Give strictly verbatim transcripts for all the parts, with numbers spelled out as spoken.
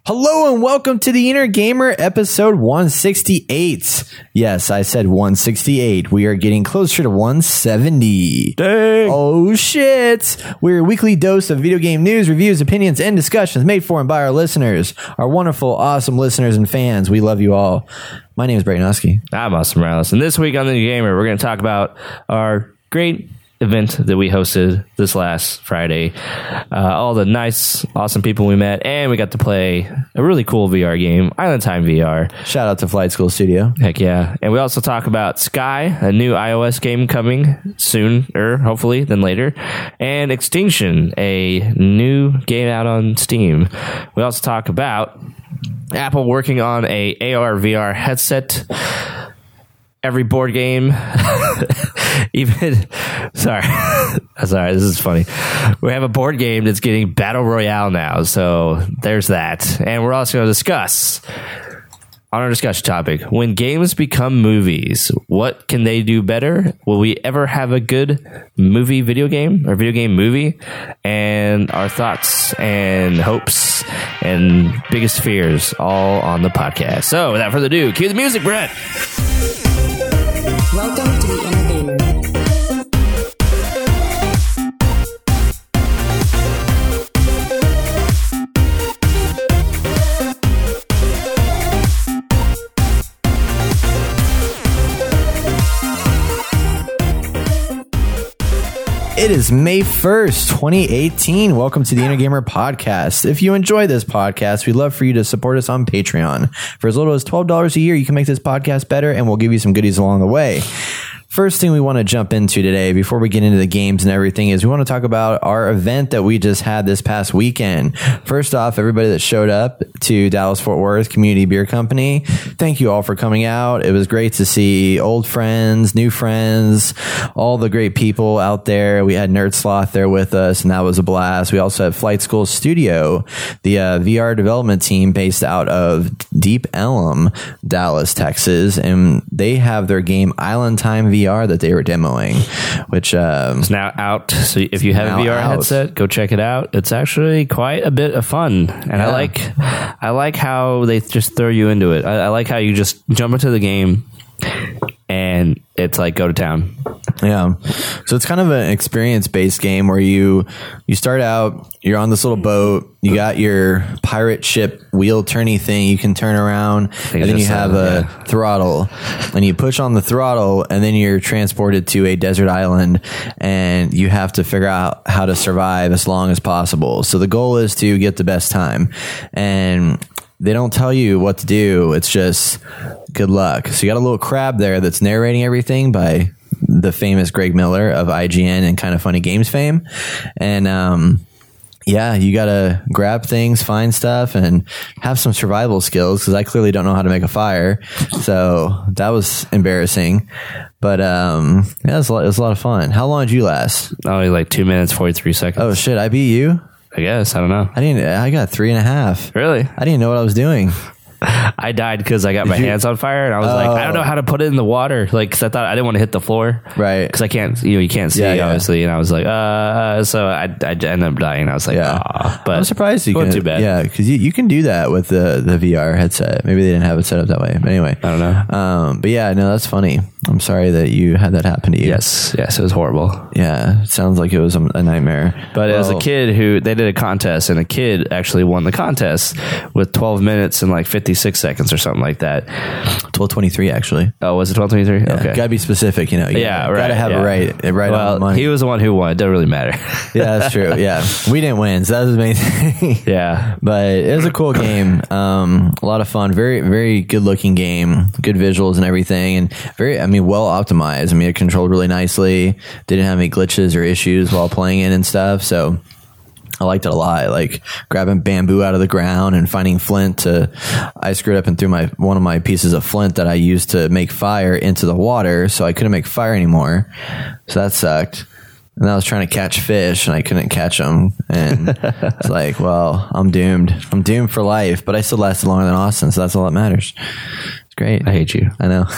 Hello and welcome to the Inner Gamer episode one sixty-eight. Yes, I said one sixty-eight. We are getting closer to one seventy. Dang. Oh shit. We're a weekly dose of video game news, reviews, opinions, and discussions made for and by our listeners. Our wonderful, awesome listeners and fans. We love you all. My name is Brayden Husky. I'm Austin Morales. And this week on the Inner Gamer, we're going to talk about our great event that we hosted this last Friday. Uh, all the nice, awesome people we met, and we got to play a really cool V R game, Island Time V R. Shout out to Flight School Studio. Heck yeah. And we also talk about Sky, a new iOS game coming sooner, hopefully, than later, and Extinction, a new game out on Steam. We also talk about Apple working on a A R V R headset. Every board game, even, sorry, sorry, this is funny. We have a board game that's getting Battle Royale now, so there's that. And we're also going to discuss, on our discussion topic, when games become movies, what can they do better? Will we ever have a good movie video game or video game movie? And our thoughts and hopes and biggest fears all on the podcast. So without further ado, cue the music, Brett. Welcome to the Inner Gamer. It is May first, twenty eighteen. Welcome to the Inner Gamer podcast. If you enjoy this podcast, we'd love for you to support us on Patreon. For as little as twelve dollars a year, you can make this podcast better, and we'll give you some goodies along the way. First thing we want to jump into today, before we get into the games and everything, is we want to talk about our event that we just had this past weekend. First off, everybody that showed up to Dallas-Fort Worth Community Beer Company, thank you all for coming out. It was great to see old friends, new friends, all the great people out there. We had Nerd Sloth there with us, and that was a blast. We also had Flight School Studio, the uh, V R development team based out of Deep Ellum, Dallas, Texas, and they have their game Island Time V R that they were demoing, which um, it's now out. So if you have a V R out. headset, go check it out. It's actually quite a bit of fun, and yeah. I like I like how they just throw you into it. I, I like how you just jump into the game and it's like go to town. Yeah. So it's kind of an experience-based game where you you start out, you're on this little boat, you got your pirate ship wheel turny thing you can turn around, and then you have a yeah. throttle, and you push on the throttle, and then you're transported to a desert island, and you have to figure out how to survive as long as possible. So the goal is to get the best time, and they don't tell you what to do. It's just good luck. So you got a little crab there that's narrating everything by the famous Greg Miller of I G N and Kind of Funny Games fame. And, um, yeah, you got to grab things, find stuff, and have some survival skills, because I clearly don't know how to make a fire. So that was embarrassing. But um, yeah, it was, a lot, it was a lot of fun. How long did you last? Only like two minutes, forty-three seconds. Oh, shit. I beat you? I guess. I don't know. I didn't. I got three and a half. Really? I didn't know what I was doing. I died because I got Did my you? hands on fire, and I was Oh. like, I don't know how to put it in the water, like, because I thought I didn't want to hit the floor, Right? Because I can't, you know, you can't see, Yeah, yeah. obviously, and I was like, uh, so I, I ended up dying. I was like, Yeah. ah, but I'm surprised you wasn't can. too bad. Yeah, because you, you can do that with the the V R headset. Maybe they didn't have it set up that way. But anyway, I don't know. Um, but yeah, no, that's funny. I'm sorry that you had that happen to you. Yes, yes, it was horrible. Yeah, it sounds like it was a, a nightmare. But it was a Well, kid who, they did a contest, and a kid actually won the contest with twelve minutes and like fifty-six seconds or something like that. twelve twenty-three actually. Oh, was it twelve twenty-three? Yeah, Okay. gotta be specific, you know. You Yeah, gotta, right. Gotta have yeah. it right, right well, on the money. he was the one who won. It doesn't really matter. Yeah, that's true. Yeah, we didn't win, so that was the main thing. Yeah. But it was a cool game. Um, a lot of fun. Very, very good looking game. Good visuals and everything, and very, I mean, well optimized. I mean, it controlled really nicely. Didn't have any glitches or issues while playing it and stuff. So I liked it a lot. Like grabbing bamboo out of the ground and finding flint to, I screwed up and threw my, one of my pieces of flint that I used to make fire into the water. So I couldn't make fire anymore. So that sucked. And I was trying to catch fish and I couldn't catch them. And it's like, well, I'm doomed. I'm doomed for life, but I still lasted longer than Austin. So that's all that matters. Great. I hate you. I know.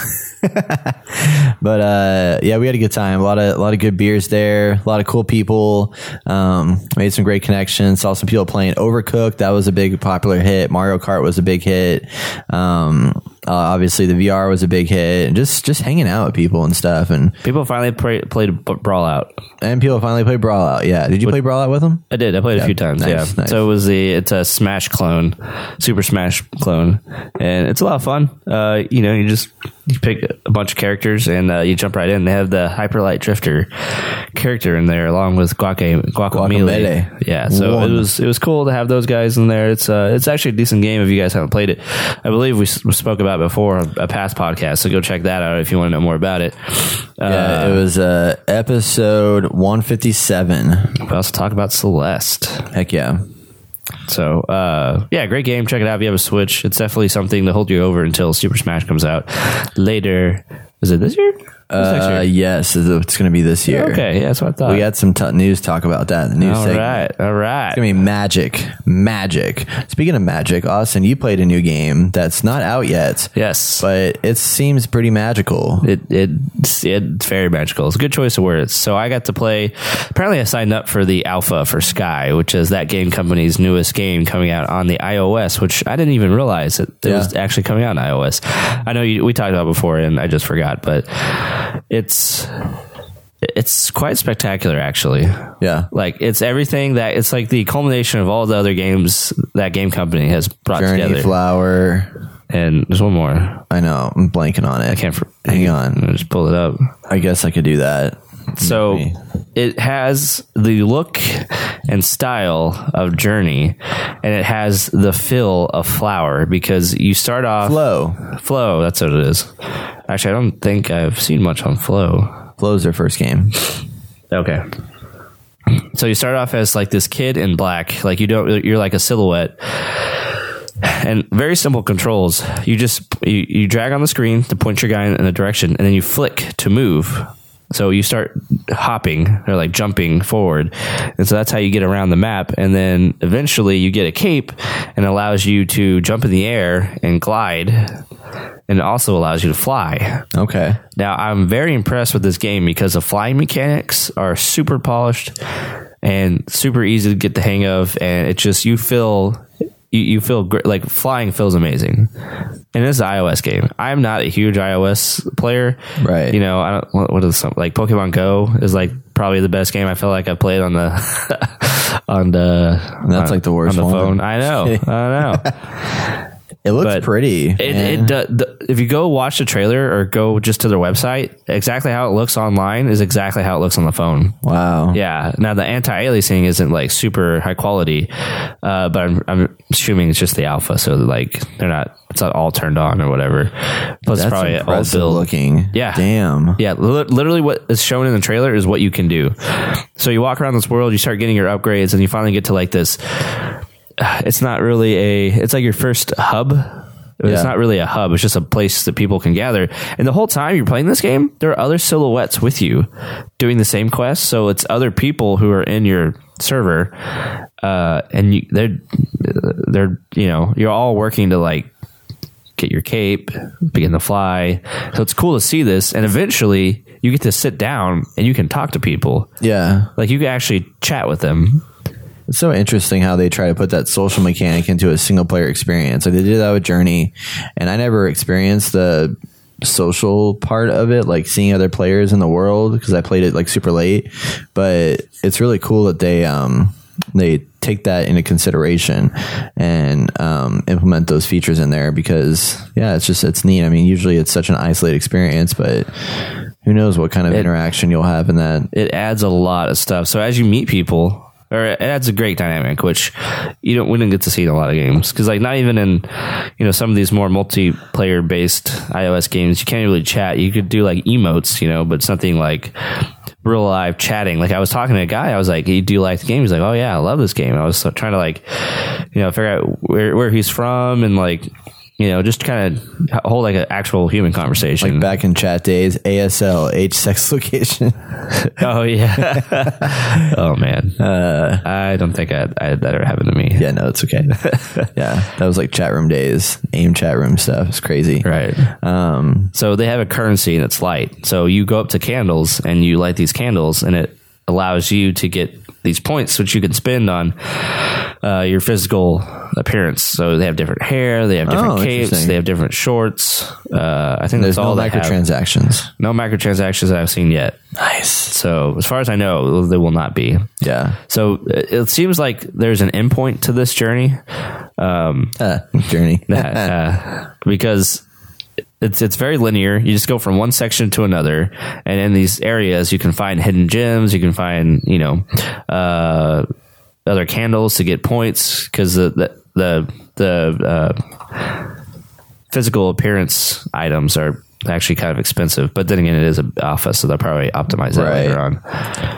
But uh, yeah, we had a good time. A lot of a lot of good beers there. A lot of cool people. Um, made some great connections. Saw some people playing Overcooked. That was a big popular hit. Mario Kart was a big hit. Um, uh, obviously, the V R was a big hit. And just just hanging out with people and stuff. And people finally play, played Brawl Out. And people finally played Brawl Out. Yeah. Did you What, play Brawl Out with them? I did. I played yeah. a few times. Nice, yeah. Nice. So it was the it's a Smash clone, Super Smash clone, and it's a lot of fun. Uh, you know, you just you pick a bunch of characters and uh, you jump right in. They have the Hyperlight Drifter character in there along with Guaca Guacamole. Yeah, so One. it was it was cool to have those guys in there. It's uh, it's actually a decent game if you guys haven't played it. I believe we, we spoke about it before a past podcast, so go check that out if you want to know more about it. Yeah, uh, it was uh, episode one fifty-seven. We also talk about Celeste. Heck yeah. So, uh, yeah, great game. Check it out if you have a Switch. It's definitely something to hold you over until Super Smash comes out later. Is it this year? Uh, yes, it's going to be this year. Okay, yeah, that's what I thought. We got some t- news talk about that. The news all segment. right, all right. It's going to be magic, magic. Speaking of magic, Austin, you played a new game that's not out yet. Yes, but it seems pretty magical. It, it it's very magical. It's a good choice of words. So I got to play. Apparently, I signed up for the alpha for Sky, which is that game company's newest game coming out on the iOS. Which I didn't even realize that it yeah. was actually coming out on iOS. I know you, we talked about it before, and I just forgot, but. It's it's quite spectacular, actually. Yeah, like it's everything that it's like the culmination of all the other games that game company has brought Journey, together. Flower, and there's one more. I know, I'm blanking on it. I can't. Hang on, I'll just pull it up. I guess I could do that. So Maybe. It has the look and style of Journey, and it has the feel of Flower because you start off Flow. Flow, that's what it is. Actually, I don't think I've seen much on Flow. Flow's their first game. Okay. So you start off as like this kid in black, like you don't, you're like a silhouette. And very simple controls. You just you, you drag on the screen to point your guy in a direction, and then you flick to move. So you start hopping or like jumping forward. And so that's how you get around the map. And then eventually you get a cape and it allows you to jump in the air and glide. And it also allows you to fly. Okay. Now, I'm very impressed with this game because the flying mechanics are super polished and super easy to get the hang of. And it just, you feel... You, you feel great, like flying feels amazing, and it's an iOS game. I'm not a huge iOS player, right? You know, I don't. What, what is some like Pokemon Go is like probably the best game I feel like I played on the on the. And that's on, like the worst on the one. phone. I know, I know. It looks but pretty. It, it do, the, if you go watch the trailer or go just to their website, exactly how it looks online is exactly how it looks on the phone. Wow. Yeah. Now the anti-aliasing isn't like super high quality, uh, but I'm, I'm assuming it's just the alpha, so like they're not. It's not all turned on or whatever. Plus, that's it's probably all built. Looking. Yeah. Damn. Yeah. Li- literally, what is shown in the trailer is what you can do. So you walk around this world, you start getting your upgrades, and you finally get to like this. It's not really a, it's like your first hub. It's yeah. not really a hub. It's just a place that people can gather. And the whole time you're playing this game, there are other silhouettes with you doing the same quest. So it's other people who are in your server. Uh, and you, they're, they're, you know, you're all working to like get your cape, begin to fly. So it's cool to see this. And eventually you get to sit down and you can talk to people. Yeah. Like you can actually chat with them. It's so interesting how they try to put that social mechanic into a single player experience. Like they did that with Journey, and I never experienced the social part of it, like seeing other players in the world, because I played it like super late. But it's really cool that they um they take that into consideration and um implement those features in there, because yeah, it's just it's neat. I mean, usually it's such an isolated experience, but who knows what kind of it, interaction you'll have in that. It adds a lot of stuff. So as you meet people, or it adds a great dynamic, which you don't we didn't get to see in a lot of games, because like not even in you know some of these more multiplayer based iOS games you can't really chat. You could do like emotes, you know, but something like real live chatting. Like I was talking to a guy, I was like, "Do you like the game?" He's like, "Oh yeah, I love this game." I was trying to like you know figure out where where he's from and like you know, just kind of hold like an actual human conversation. Like back in chat days, A S L, age, sex, location. Oh, yeah. Oh, man. Uh, I don't think I, I had that ever happen to me. Yeah, no, it's okay. Yeah, that was like chat room days, AIM chat room stuff. It's crazy. Right. Um, so they have a currency and it's light. So you go up to candles and you light these candles and it allows you to get these points which you can spend on uh, your physical appearance. So they have different hair, they have different oh, capes, they have different shorts. Uh, I think there's that's all no they microtransactions. Have. No microtransactions that I've seen yet. Nice. So as far as I know, there will not be. Yeah. So it seems like there's an endpoint to this journey. Um, uh, journey. uh, because It's it's very linear. You just go from one section to another, and in these areas, you can find hidden gems. You can find, you know, uh, other candles to get points because the the the, the uh, physical appearance items are actually kind of expensive. But then again, it is an alpha, so they'll probably optimize that right. later on.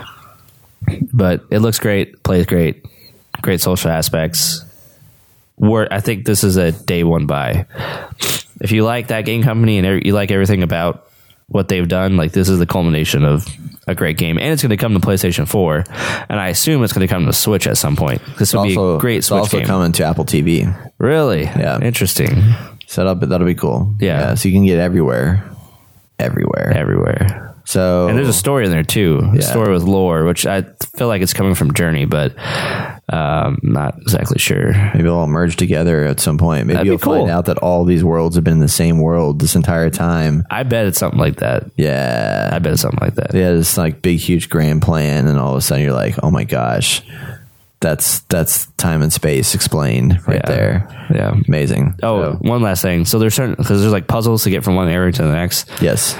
But it looks great, plays great, great social aspects. Where I think this is a day one buy. If you like that game company and you like everything about what they've done, like this is the culmination of a great game, and it's going to come to PlayStation four, and I assume it's going to come to Switch at some point. This will be a great it's Switch also game. coming to Apple T V. Really? Yeah. Interesting. So that'll be, that'll be cool. Yeah. yeah. So you can get everywhere, everywhere, everywhere. So and there's a story in there too. A yeah. story with lore, which I feel like it's coming from Journey, but um, not exactly sure. Maybe they'll all merge together at some point. Maybe That'd you'll cool. find out that all these worlds have been in the same world this entire time. I bet it's something like that. Yeah, I bet it's something like that. Yeah, this like big, huge grand plan, and all of a sudden you're like, oh my gosh, that's that's time and space explained right yeah. there. Yeah, amazing. Oh, so. One last thing. So there's certain because there's like puzzles to get from one area to the next. Yes.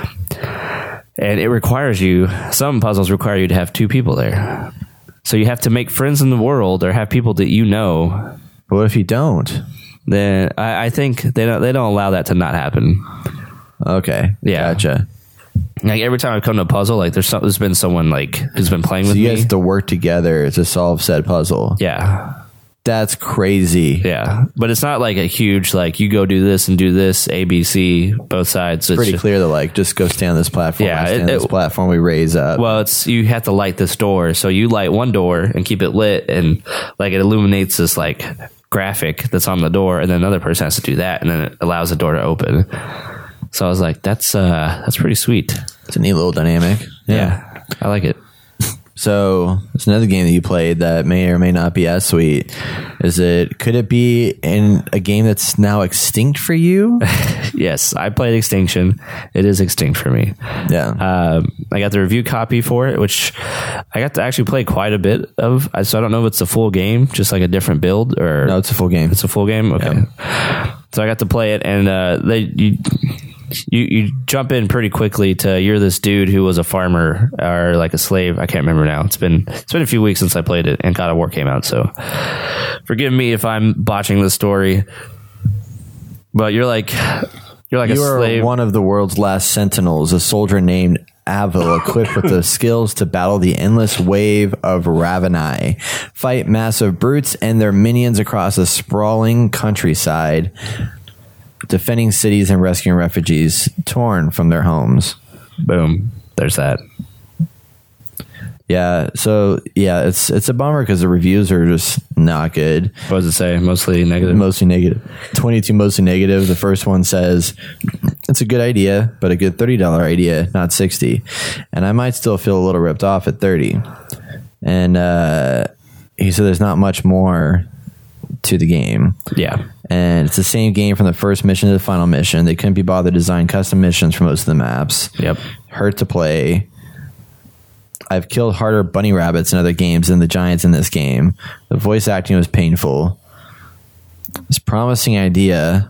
And it requires you, some puzzles require you to have two people there. So you have to make friends in the world or have people that you know. What if you don't? Then I, I think they don't, they don't allow that to not happen. Okay. Yeah. Gotcha. Like every time I've come to a puzzle, like there's, some, there's been someone like who's been playing so with you me. guys have to work together to solve said puzzle. Yeah. That's crazy. Yeah. But it's not like a huge, like you go do this and do this, A, B, C, both sides. It's pretty just, clear that like, just go stand on this platform. Yeah. Stand It, on this it, platform we raise up. Well, it's, you have to light this door. So you light one door and keep it lit and like it illuminates this like graphic that's on the door. And then another person has to do that. And then it allows the door to open. So I was like, that's, uh, that's pretty sweet. It's a neat little dynamic. Yeah. yeah I like it. So it's another game that you played that may or may not be as sweet. Is it? Could it be in a game that's now extinct for you? Yes, I played Extinction. It is extinct for me. Yeah. Um, I got the review copy for it, which I got to actually play quite a bit of. So I don't know if it's a full game, just like a different build, or no, it's a full game. It's a full game. Okay. Yeah. So I got to play it, and uh, they. You, You you jump in pretty quickly to you're this dude who was a farmer or like a slave. I can't remember now. It's been it's been a few weeks since I played it and God of War came out. So forgive me if I'm botching the story. But you're like you're like you a slave. You are one of the world's last sentinels, a soldier named Avil, equipped with the skills to battle the endless wave of Ravenai, fight massive brutes and their minions across a sprawling countryside, defending cities and rescuing refugees torn from their homes. Boom. There's that. Yeah. So yeah, it's it's a bummer because the reviews are just not good. What does it say? Mostly negative. Mostly negative. twenty-two mostly negative. The first one says it's a good idea, but a good thirty dollar idea, not sixty. And I might still feel a little ripped off at thirty. And uh, he said there's not much more to the game. Yeah. And it's the same game from the first mission to the final mission. They couldn't be bothered to design custom missions for most of the maps. Yep. Hurt to play. I've killed harder bunny rabbits in other games than the giants in this game. The voice acting was painful. It's a promising idea.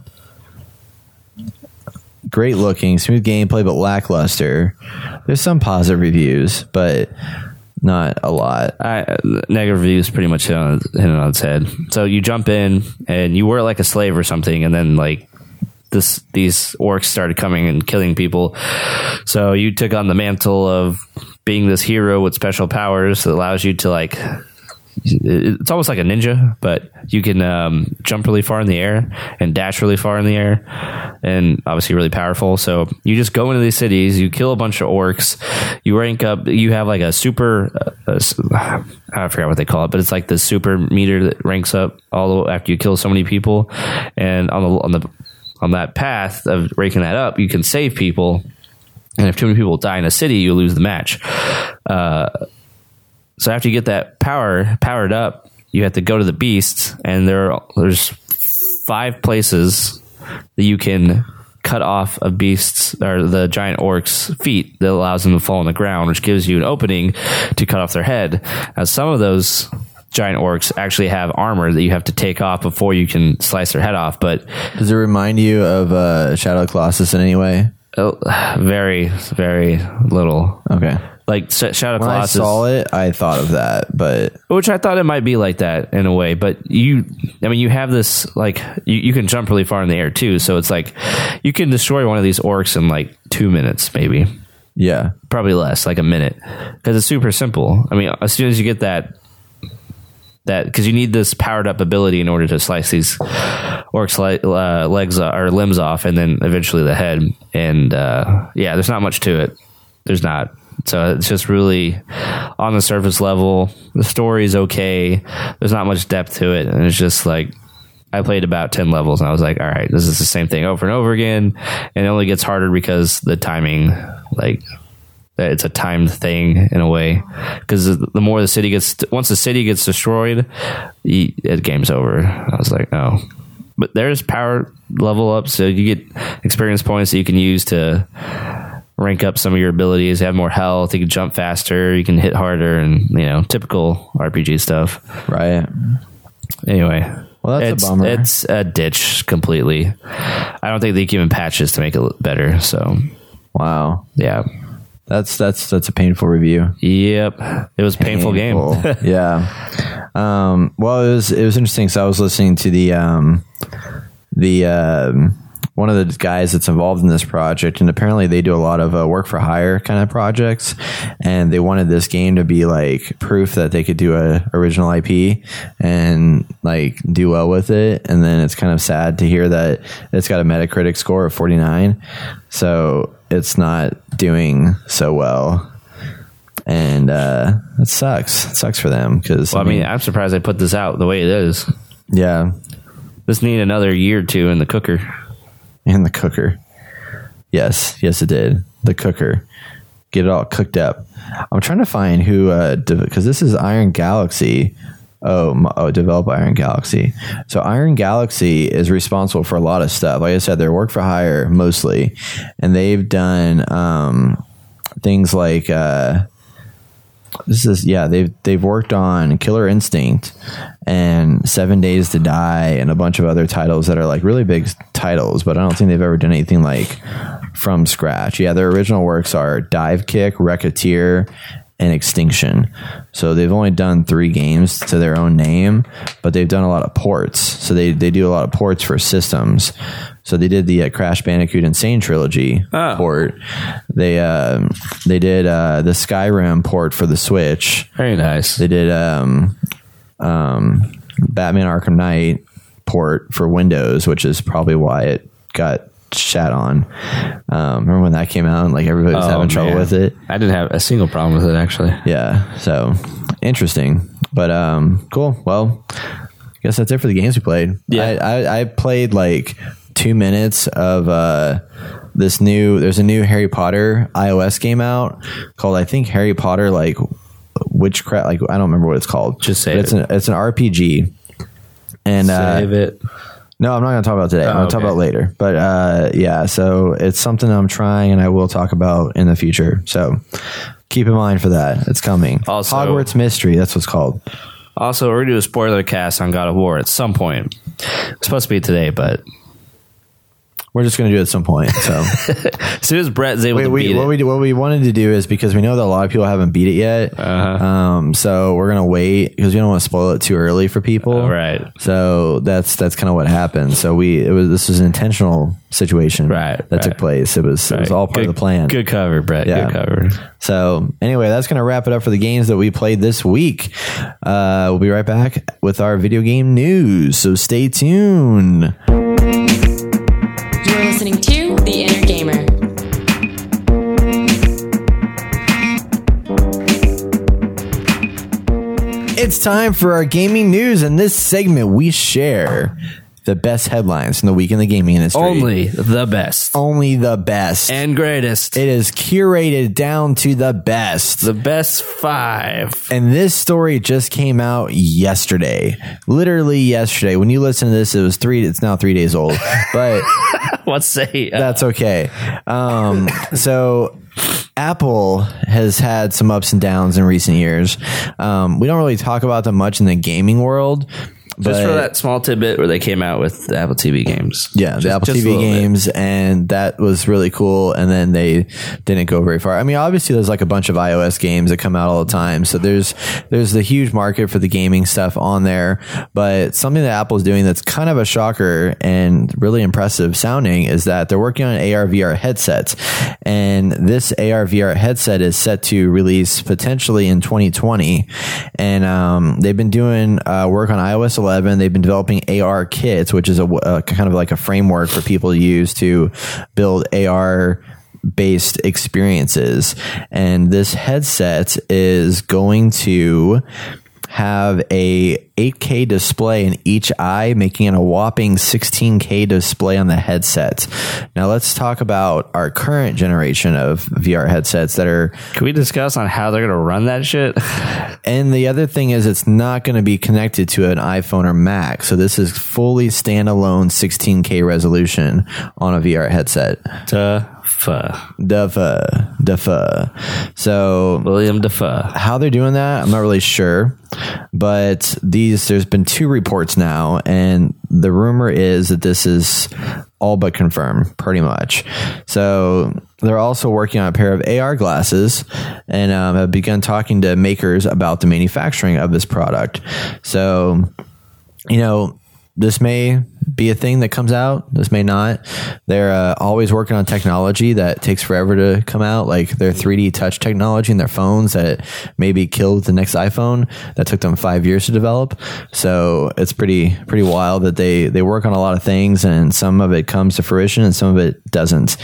Great looking, smooth gameplay, but lackluster. There's some positive reviews, but not a lot. I, negative reviews pretty much hit on, hit on its head. So you jump in and you were like a slave or something, and then like this these orcs started coming and killing people. So you took on the mantle of being this hero with special powers that allows you to like it's almost like a ninja, but you can um, jump really far in the air and dash really far in the air, and obviously really powerful. So you just go into these cities, you kill a bunch of orcs, you rank up, you have like a super, uh, uh, I forgot what they call it, but it's like the super meter that ranks up all the, after you kill so many people, and on the on the on that path of ranking that up, you can save people, and if too many people die in a city, you lose the match. Uh, So after you get that power powered up, you have to go to the beasts, and there there's five places that you can cut off a beast's or the giant orc's feet that allows them to fall on the ground, which gives you an opening to cut off their head. Now, some of those giant orcs actually have armor that you have to take off before you can slice their head off. But does it remind you of uh, Shadow of Colossus in any way? Oh, very, very little. Okay. Like Shadow of When Colossus. I saw it, I thought of that, but which I thought it might be like that in a way. But you, I mean, you have this like you, you can jump really far in the air too. So it's like you can destroy one of these orcs in like two minutes, maybe. Yeah, probably less, like a minute, because it's super simple. I mean, as soon as you get that. That because you need this powered up ability in order to slice these orcs' le- uh, legs uh, or limbs off, and then eventually the head. And uh, yeah, there's not much to it. There's not. So it's just really on the surface level. The story is okay. There's not much depth to it, and it's just like I played about ten levels, and I was like, all right, this is the same thing over and over again, and it only gets harder because the timing, like. It's a timed thing in a way, because the more the city gets, once the city gets destroyed, the game's over. I was like, no, but there's power level up, so you get experience points that you can use to rank up some of your abilities. You have more health, you can jump faster, you can hit harder, and you know, typical R P G stuff. Right. Anyway. Well, that's it's, a bummer. It's a ditch completely. I don't think they can even patches to make it better. So, wow. Yeah. That's that's that's a painful review. Yep, it was a painful, painful. game. Yeah. Um, well, it was it was interesting. So I was listening to the um, the um, one of the guys that's involved in this project, and apparently they do a lot of uh, work for hire kind of projects, and they wanted this game to be like proof that they could do a original I P and like do well with it. And then it's kind of sad to hear that it's got a Metacritic score of forty-nine, so it's not doing so well, and uh, it sucks. It sucks for them because well, I mean, I'm surprised they put this out the way it is. Yeah, this need another year or two in the cooker. In the cooker, yes, yes, it did. The cooker, get it all cooked up. I'm trying to find who, because uh, this is Iron Galaxy. Oh, oh, develop Iron Galaxy. So Iron Galaxy is responsible for a lot of stuff. Like I said, they're work for hire mostly, and they've done um, things like uh, this is yeah they've they've worked on Killer Instinct and Seven Days to Die and a bunch of other titles that are like really big titles, but I don't think they've ever done anything like from scratch. Yeah, their original works are Dive Kick, Racketeer, and Extinction. So they've only done three games to their own name, but they've done a lot of ports. So they, they do a lot of ports for systems. So they did the uh, Crash Bandicoot Insane Trilogy oh. port. They uh, they did uh, the Skyrim port for the Switch. Very nice. They did um, um, Batman Arkham Knight port for Windows, which is probably why it got shat on. Um, remember when that came out and like everybody was oh, having trouble man. with it? I didn't have a single problem with it actually. Yeah, so interesting, but um, cool. Well, I guess that's it for the games we played. Yeah, I, I, I played like two minutes of uh, this new. There's a new Harry Potter iOS game out called I think Harry Potter like Witchcraft. Like I don't remember what it's called. Just say but it. It's an it's an R P G. And save uh, it. No, I'm not going to talk about today. I'm oh, going to okay. talk about later. But uh, yeah, so it's something I'm trying and I will talk about in the future. So keep in mind for that. It's coming. Also, Hogwarts Mystery. That's what's called. Also, we're going to do a spoiler cast on God of War at some point. It's supposed to be today, but we're just going to do it at some point. So as soon as Brett's able Wait, to we, beat what it. we what we wanted to do is because we know that a lot of people haven't beat it yet. Uh-huh. Um, so we're gonna wait because we don't want to spoil it too early for people. Oh, right. So that's that's kind of what happened. So we it was this was an intentional situation. Right, That right. took place. It was it was Right. all part good, of the plan. Good cover, Brett. Yeah. Good cover. So anyway, that's going to wrap it up for the games that we played this week. Uh, we'll be right back with our video game news. So stay tuned. You're listening to The Inner Gamer. It's time for our gaming news. In this segment, we share the best headlines from the week in the gaming industry. Only the best. Only the best. And greatest. It is curated down to the best. The best five. And this story just came out yesterday. Literally yesterday. When you listen to this, it was three, it's now three days old. But Let's say. Uh, that's okay. Um, so Apple has had some ups and downs in recent years. Um, we don't really talk about them much in the gaming world. Just but- for that small tidbit where they came out with the Apple T V games. Yeah, the Just- Apple just T a V little bit. games, and that was really cool. And then they didn't go very far. I mean, obviously, there's like a bunch of iOS games that come out all the time, so there's there's the huge market for the gaming stuff on there. But something that Apple's doing that's kind of a shocker and really impressive sounding is that they're working on A R V R headsets, and this A R V R headset is set to release potentially in twenty twenty. And um, they've been doing uh, work on iOS eleven. They've been developing A R kits, which is a, a kind of like a framework for people to use to build A R based experiences. And this headset is going to have a eight K display in each eye, making it a whopping sixteen K display on the headset. Now let's talk about our current generation of V R headsets that are, Can we discuss on how they're going to run that shit? and the other thing is it's not going to be connected to an iPhone or Mac. So this is fully standalone sixteen K resolution on a V R headset. Duh. Dufa, Dufa. So William Dafoe. how they're doing that, I'm not really sure. But these, there's been two reports now, and the rumor is that this is all but confirmed, pretty much. So they're also working on a pair of A R glasses, and um, have begun talking to makers about the manufacturing of this product. So, you know, this may be a thing that comes out. This may not. They're uh, always working on technology that takes forever to come out, like their three D touch technology in their phones that maybe killed the next iPhone. That took them five years to develop. So it's pretty pretty wild that they they work on a lot of things, and some of it comes to fruition and some of it doesn't.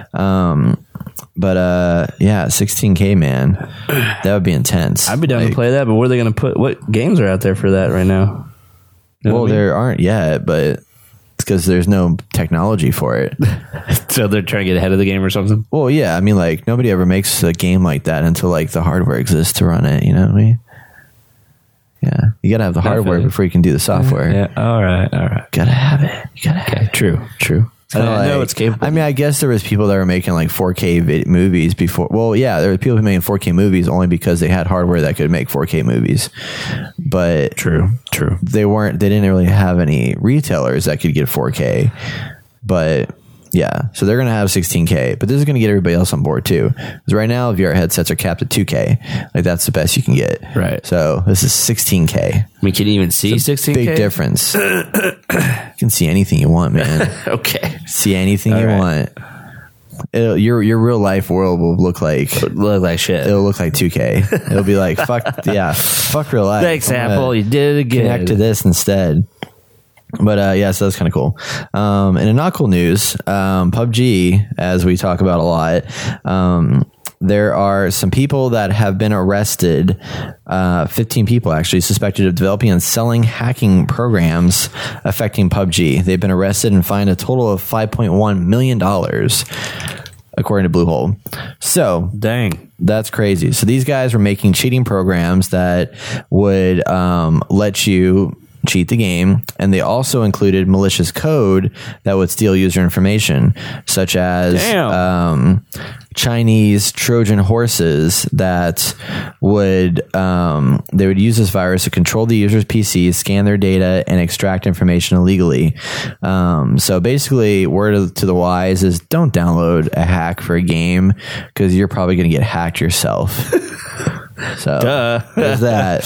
Um, but uh, yeah, sixteen K, man, that would be intense. I'd be down Like, to play that, but where are they going to put, what games are out there for that right now? You know well, what I mean? there aren't yet, but it's because there's no technology for it. So they're trying to get ahead of the game or something? Well, yeah, I mean, like, nobody ever makes a game like that until, like, the hardware exists to run it, you know what I mean? Yeah. You gotta have the hardware Definitely. before you can do the software. Yeah. All right. All right. Gotta have it. You gotta have Okay. it. True. True. I Kinda know like- it's capable. I mean, I guess there was people that were making, like, four K vid- movies before. Well, yeah, there were people who made four K movies only because they had hardware that could make four K movies. But True. True. they weren't, they didn't really have any retailers that could get four K. But yeah, so they're going to have sixteen K, but this is going to get everybody else on board too. Because right now, V R headsets are capped at two K. Like, that's the best you can get. Right. So this is sixteen K. I mean, can you even see sixteen K? Big difference. You can see anything you want, man. Okay. See anything All you right. want. It'll, your your real life world will look like Look like shit. it'll look like two K. It'll be like fuck yeah, fuck real life. Thanks, I'm gonna Apple. You did it again. Connect to this instead. But uh, yeah, so that's kind of cool. Um, and in not cool news, um, P U B G, as we talk about a lot, um, there are some people that have been arrested, uh, fifteen people actually, suspected of developing and selling hacking programs affecting P U B G. They've been arrested and fined a total of five point one million dollars, according to Bluehole. So Dang. that's crazy. So these guys were making cheating programs that would um, let you cheat the game, and they also included malicious code that would steal user information, such as um, Chinese Trojan horses that would um, they would use this virus to control the user's P C, scan their data, and extract information illegally. Um, so basically, word to the wise is don't download a hack for a game because you're probably going to get hacked yourself. So Duh. there's that.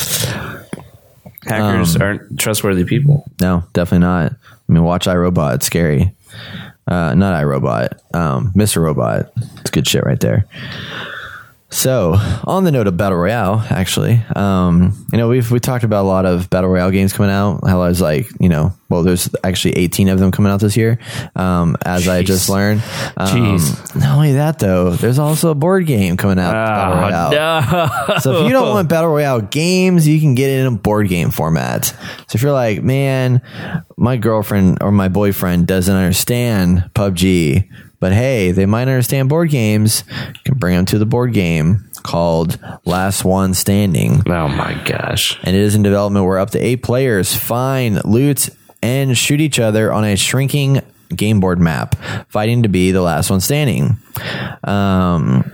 Hackers Um, aren't trustworthy people. No, definitely not. I mean, watch iRobot. It's scary. Uh, not iRobot. Um, Mister Robot. It's good shit right there. So, on the note of Battle Royale, actually, um, you know, we've we talked about a lot of Battle Royale games coming out. How I was like, you know, well, there's actually eighteen of them coming out this year, um, as Jeez. I just learned. Um, Jeez. Not only that, though, there's also a board game coming out. Oh, Battle Royale. No. So if you don't want Battle Royale games, you can get it in a board game format. So if you're like, man, my girlfriend or my boyfriend doesn't understand P U B G, but hey, they might understand board games, you can bring them to the board game called Last One Standing. Oh my gosh. And it is in development where up to eight players find, loot, and shoot each other on a shrinking game board map, fighting to be the last one standing. Um...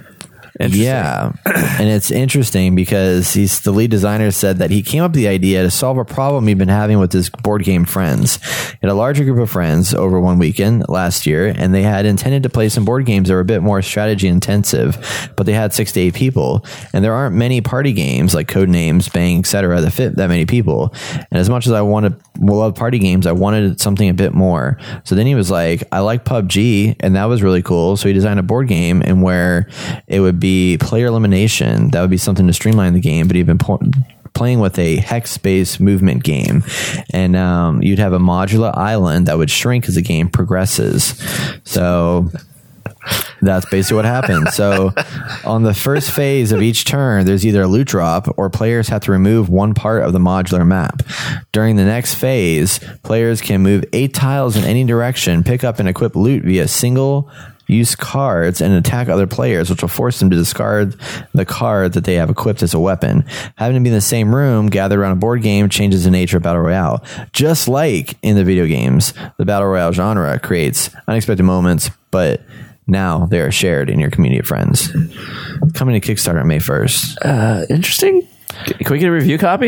Yeah, and it's interesting because he's the lead designer said that he came up with the idea to solve a problem he'd been having with his board game friends. He had a larger group of friends over one weekend last year, and they had intended to play some board games that were a bit more strategy intensive, but they had six to eight people, and there aren't many party games like Codenames, Bang, et cetera that fit that many people. And as much as I wanted love party games, I wanted something a bit more. So then he was like, I like P U B G, and that was really cool. So he designed a board game and where it would be player elimination. That would be something to streamline the game, but he'd been po- playing with a hex-based movement game, and um, you'd have a modular island that would shrink as the game progresses. So that's basically what happens. So on the first phase of each turn, there's either a loot drop or players have to remove one part of the modular map. During the next phase, players can move eight tiles in any direction, pick up and equip loot via single use cards, and attack other players, which will force them to discard the card that they have equipped as a weapon. Having to be in the same room, gathered around a board game, changes the nature of Battle Royale. Just like in the video games, the Battle Royale genre creates unexpected moments, but now they are shared in your community of friends. Coming to Kickstarter on May first. Uh, interesting. Can we get a review copy?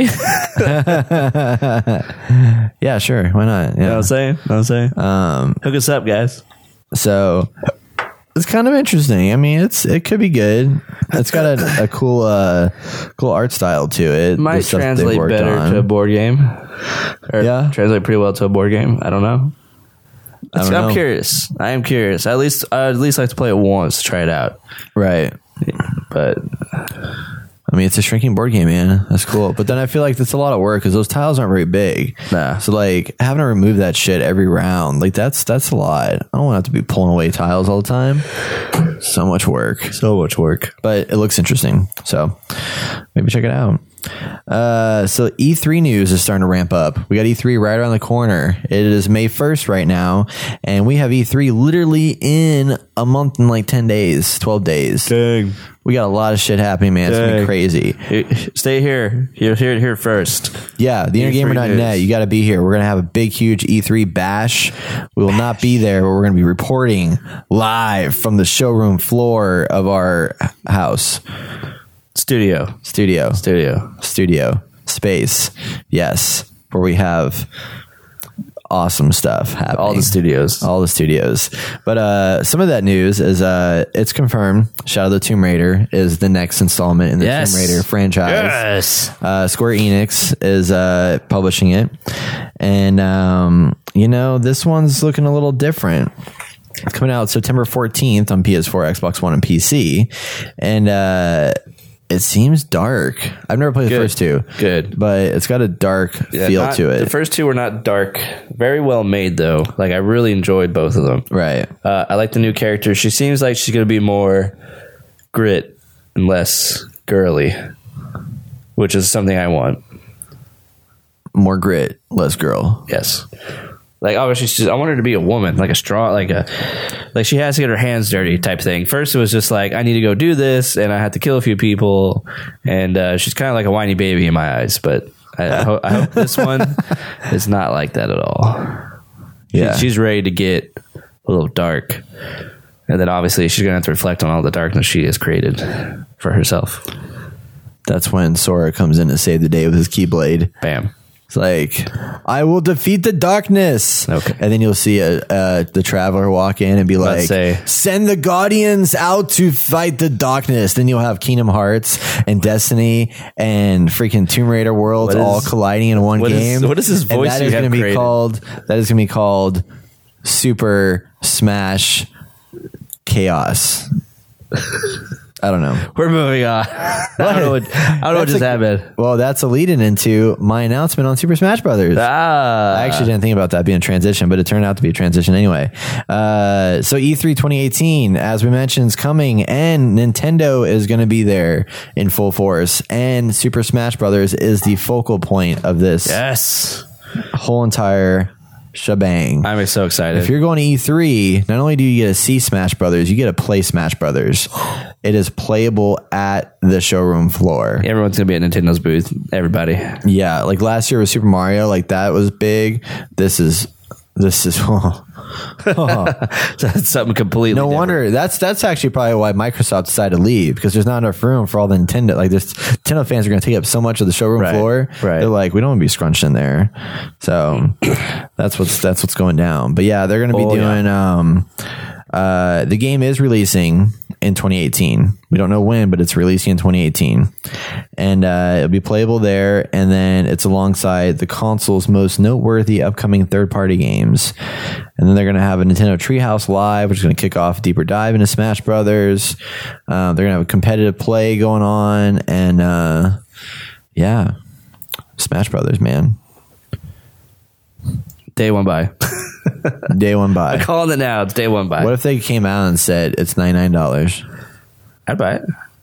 Yeah, sure. Why not? Yeah. You know what I'm saying? Know what I'm saying? Um, Hook us up, guys. So it's kind of interesting. I mean, it's it could be good. It's got a, a cool uh, cool art style to it. Might translate better on. to a board game. Or yeah, translate pretty well to a board game. I don't know. I don't I'm know. curious. I am curious. At least I at least like to play it once to try it out. Right. But I mean, it's a shrinking board game, man. That's cool. But then I feel like that's a lot of work because those tiles aren't very big. Nah. So like having to remove that shit every round, like that's that's a lot. I don't want to have to be pulling away tiles all the time. So much work. So much work. But it looks interesting. So maybe check it out. Uh, so E three news is starting to ramp up. We got E three right around the corner. It is May first right now, and we have E three literally in a month and like ten days, twelve days. Dang. We got a lot of shit happening, man. It's gonna be crazy. Stay here. You're here, here first. Yeah, the inner gamer dot net. You got to be here. We're gonna have a big, huge E three bash. We will bash. not be there, but we're gonna be reporting live from the showroom floor of our house. Studio. Studio. Studio. Studio. Space. Yes. Where we have awesome stuff happening. All the studios. All the studios. But uh, some of that news is uh, it's confirmed Shadow of the Tomb Raider is the next installment in the yes. Tomb Raider franchise. Yes. Uh, Square Enix is uh, publishing it. And, um, you know, this one's looking a little different. It's coming out September fourteenth on P S four, Xbox One, and P C. And, uh, it seems dark. I've never played Good. the first two. Good. But it's got a dark yeah, feel not, to it. The first two were not dark. Very well made, though. Like, I really enjoyed both of them. Right. Uh, I like the new character. She seems like she's going to be more grit and less girly, which is something I want. More grit, less girl. Yes. Like, obviously, she's, I want her to be a woman, like a strong, like a, like she has to get her hands dirty type thing. First, it was just like, I need to go do this, and I had to kill a few people, and uh, she's kind of like a whiny baby in my eyes. But I, I, ho- I hope this one is not like that at all. Yeah. She, she's ready to get a little dark. And then obviously she's going to have to reflect on all the darkness she has created for herself. That's when Sora comes in to save the day with his Keyblade. Bam. It's like, I will defeat the darkness. Okay. And then you'll see a, uh, the Traveler walk in and be like, say- send the Guardians out to fight the darkness. Then you'll have Kingdom Hearts and Destiny and freaking Tomb Raider worlds What is- all colliding in one what is- game. what is this voice And that you is have gonna be created? called, that is going to be called Super Smash Chaos. I don't know. We're moving on. I don't know what, I don't know what That's just a- happened. Well, that's a lead-in into my announcement on Super Smash Brothers. Ah. I actually didn't think about that being a transition, but it turned out to be a transition anyway. Uh, so E three twenty eighteen, as we mentioned, is coming, and Nintendo is going to be there in full force, and Super Smash Brothers is the focal point of this Yes. whole entire shebang. I'm so excited. If you're going to E three, not only do you get to see Smash Brothers, you get to play Smash Brothers. It is playable at the showroom floor. Everyone's going to be at Nintendo's booth. Everybody. Yeah, like last year with Super Mario, like that was big. This is this is oh, That's something completely no different. wonder that's that's actually probably why Microsoft decided to leave, because there's not enough room for all the Nintendo. Like this, Nintendo fans are going to take up so much of the showroom Right, floor. right. They're like, we don't want to be scrunched in there. So that's what's that's what's going down. But yeah, they're going to be Oh, yeah. doing. Um, uh, the game is releasing in twenty eighteen. We don't know when, but it's releasing in twenty eighteen, and uh, it'll be playable there. And then it's alongside the console's most noteworthy upcoming third-party games. And then they're going to have a Nintendo Treehouse Live, which is going to kick off a deeper dive into Smash Brothers. Uh, they're going to have a competitive play going on, and uh, yeah, Smash Brothers, man. Day one by. Day one buy. Calling it now. It's day one by. What if they came out and said it's ninety-nine dollars? I'd buy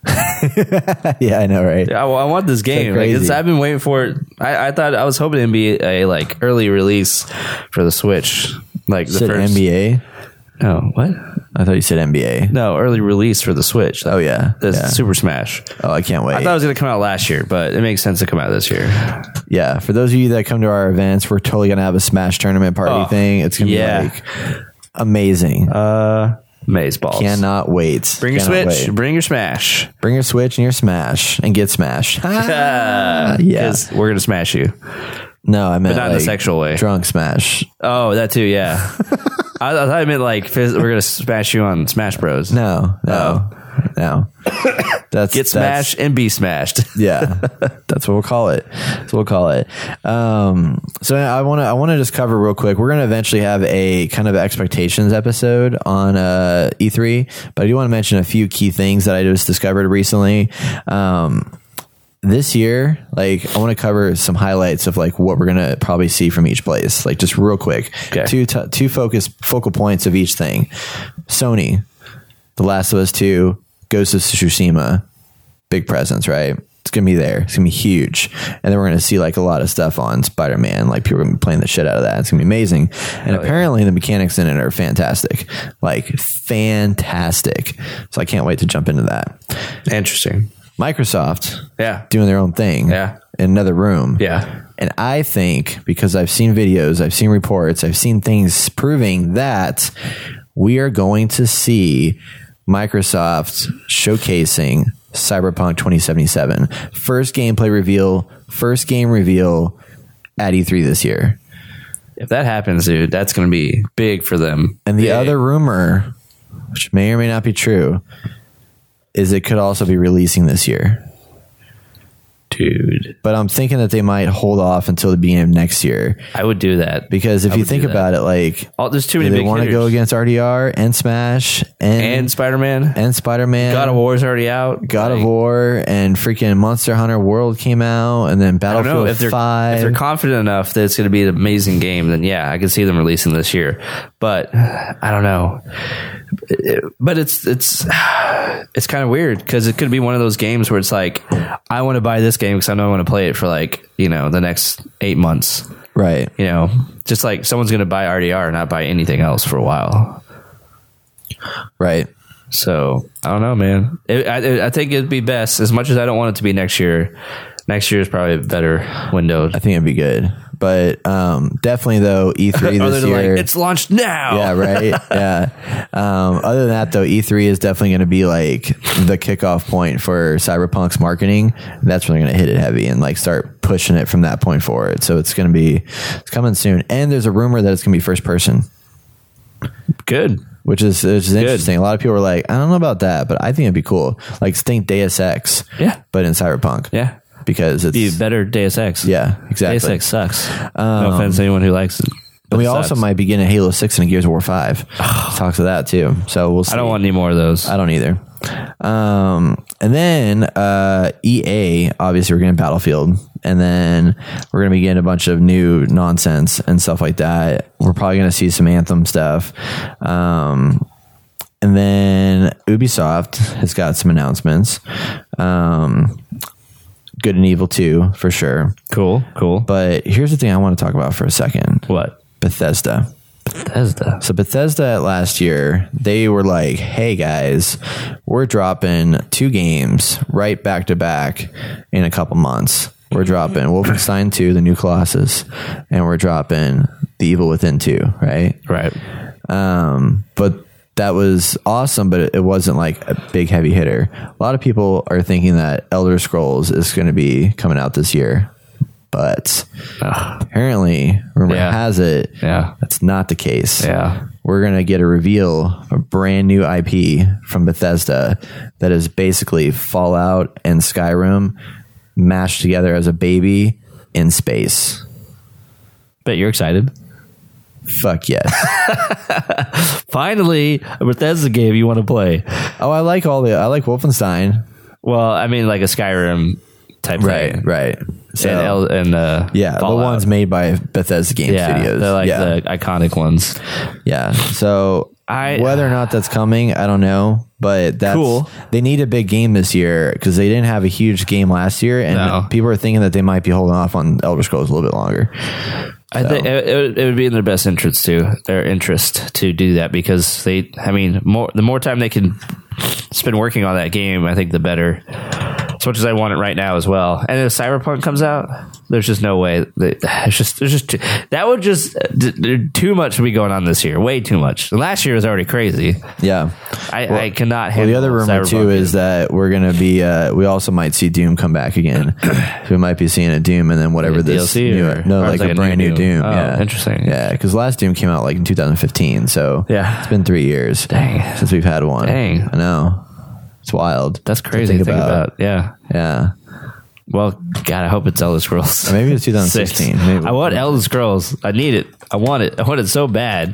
it. Yeah, I know, right? I, I want this game. Like, crazy. it's, I've been waiting for it. I, I thought I was hoping it'd be a like early release for the Switch. Like the You said first N B A? No, what? I thought you said N B A. No, early release for the Switch. Oh, yeah. The yeah. Super Smash. Oh, I can't wait. I thought it was going to come out last year, but it makes sense to come out this year. Yeah, for those of you that come to our events, we're totally going to have a Smash tournament party Oh, thing. It's going to yeah. be like amazing. Uh, Maze balls. Cannot wait. Bring your Cannot Switch. wait. Bring your Smash. Bring your Switch and your Smash and get smashed. Ah, yeah. 'cause we're going to smash you. No, I meant But not in a like sexual way. drunk smash. Oh, that too, yeah. I, I thought I meant like phys- we're going to smash you on Smash Bros. No, no, no. That's Get that's- smashed and be smashed. Yeah, that's what we'll call it. That's what we'll call it. Um, so I want to I want to just cover real quick. We're going to eventually have a kind of expectations episode on uh, E three, but I do want to mention a few key things that I just discovered recently. Um, this year, like I want to cover some highlights of like what we're going to probably see from each place, like just real quick. Okay. Two t- two focus focal points of each thing. Sony, The Last of Us two, Ghost of Tsushima, big presence, right? It's gonna be there. It's gonna be huge, and then we're gonna see like a lot of stuff on Spider-Man. Like people are gonna be playing the shit out of that. It's gonna be amazing, and apparently the mechanics in it are fantastic, like fantastic. So I can't wait to jump into that. Interesting. Microsoft, Yeah. doing their own thing, Yeah. in another room, Yeah. And I think because I've seen videos, I've seen reports, I've seen things proving that we are going to see Microsoft showcasing Cyberpunk twenty seventy-seven. First gameplay reveal, first game reveal at E three this year. If that happens, dude, that's going to be big for them. And the Big. other rumor, which may or may not be true, is it could also be releasing this year. Dude, But I'm thinking that they might hold off until the beginning of next year. I would do that. Because if I you would think do that. about it, like, Oh, there's too do many they big want to hitters. go against R D R and Smash and And Spider-Man. and Spider-Man, God of War's already out. God of Like, War, and freaking Monster Hunter World came out, and then I don't Battlefield know if they're five. if they're confident enough that it's going to be an amazing game. Then yeah, I can see them releasing this year. But I don't know. It- but it's it's it's kind of weird because it could be one of those games where it's like I want to buy this game because I know I want to play it for like you know the next eight months. right. You know, just like someone's going to buy R D R and not buy anything else for a while. Right. So I don't know, man. It, I, I think it'd be best, as much as I don't want it to be next year. Next year is probably a better window. I think it'd be good. But um, definitely, though, E three this year. Like, it's launched now. Yeah, right? Yeah. Um, other than that, though, E three is definitely going to be like the kickoff point for Cyberpunk's marketing. That's when they're going to hit it heavy and like start pushing it from that point forward. So it's going to be, it's coming soon. And there's a rumor that it's going to be first person. Good. Which is, which is interesting. A lot of people are like, I don't know about that, but I think it'd be cool. Like, think Deus Ex. Yeah. But in Cyberpunk. Yeah. Because it's be better Deus Ex. Yeah, exactly. Deus Ex sucks. Um, no offense to anyone who likes it. And we it also sucks. might be getting a Halo six and a Gears of War five. Talks of that too. So we'll see. I don't want any more of those. I don't either. Um, and then uh, E A, obviously, we're getting Battlefield. And then we're going to be getting a bunch of new nonsense and stuff like that. We're probably going to see some Anthem stuff. Um, and then Ubisoft has got some announcements. Um, Good and Evil two, for sure. Cool, cool. But here's the thing I want to talk about for a second. What? Bethesda. Bethesda. So Bethesda last year, they were like, hey guys, we're dropping two games right back to back in a couple months. We're dropping Wolfenstein two, The New Colossus, and we're dropping The Evil Within two, right? Right. Um, but that was awesome, but it wasn't like a big heavy hitter. A lot of people are thinking that Elder Scrolls is going to be coming out this year, but Ugh. apparently, rumor yeah. has it, yeah. that's not the case. Yeah. We're going to get a reveal of a brand new I P from Bethesda that is basically Fallout and Skyrim mashed together as a baby in space. Bet you're excited. Fuck yes. Finally, a Bethesda game you want to play. Oh, I like all the, I like Wolfenstein. Well, I mean, like a Skyrim type Right, thing. right. So, and El- and uh, yeah, Fallout. the ones made by Bethesda Game yeah, Studios. They're like yeah. the iconic ones. Yeah. So I, whether or not that's coming, I don't know. But that's Cool. They need a big game this year because they didn't have a huge game last year, and No. people are thinking that they might be holding off on Elder Scrolls a little bit longer. I So. think it, it, it would be in their best interest to their interest to do that because they, I mean, more the more time they can spend working on that game, I think the better. As much as I want it right now as well, and if Cyberpunk comes out, there's just no way. That, it's just there's just too, that would just d- too much to be going on this year. Way too much. And last year was already crazy. Yeah. I, Well, I cannot Well, handle. the other rumor Cyberpunk too is that we're gonna be. Uh, we also might see Doom come back again. So we might be seeing a Doom, and then whatever Like a this D L C new, or- no, or like, it's a like a brand new new Doom. Doom. Oh, yeah, interesting. Yeah, because last Doom came out like in two thousand fifteen. So Yeah. it's been three years. Dang. Since we've had one. Dang. I know. It's wild. That's to crazy to think about. Yeah. Yeah. Well, God, I hope it's Elder Scrolls. Or maybe it's twenty sixteen. Six. Maybe. I want Elder Scrolls. I need it. I want it. I want it so bad.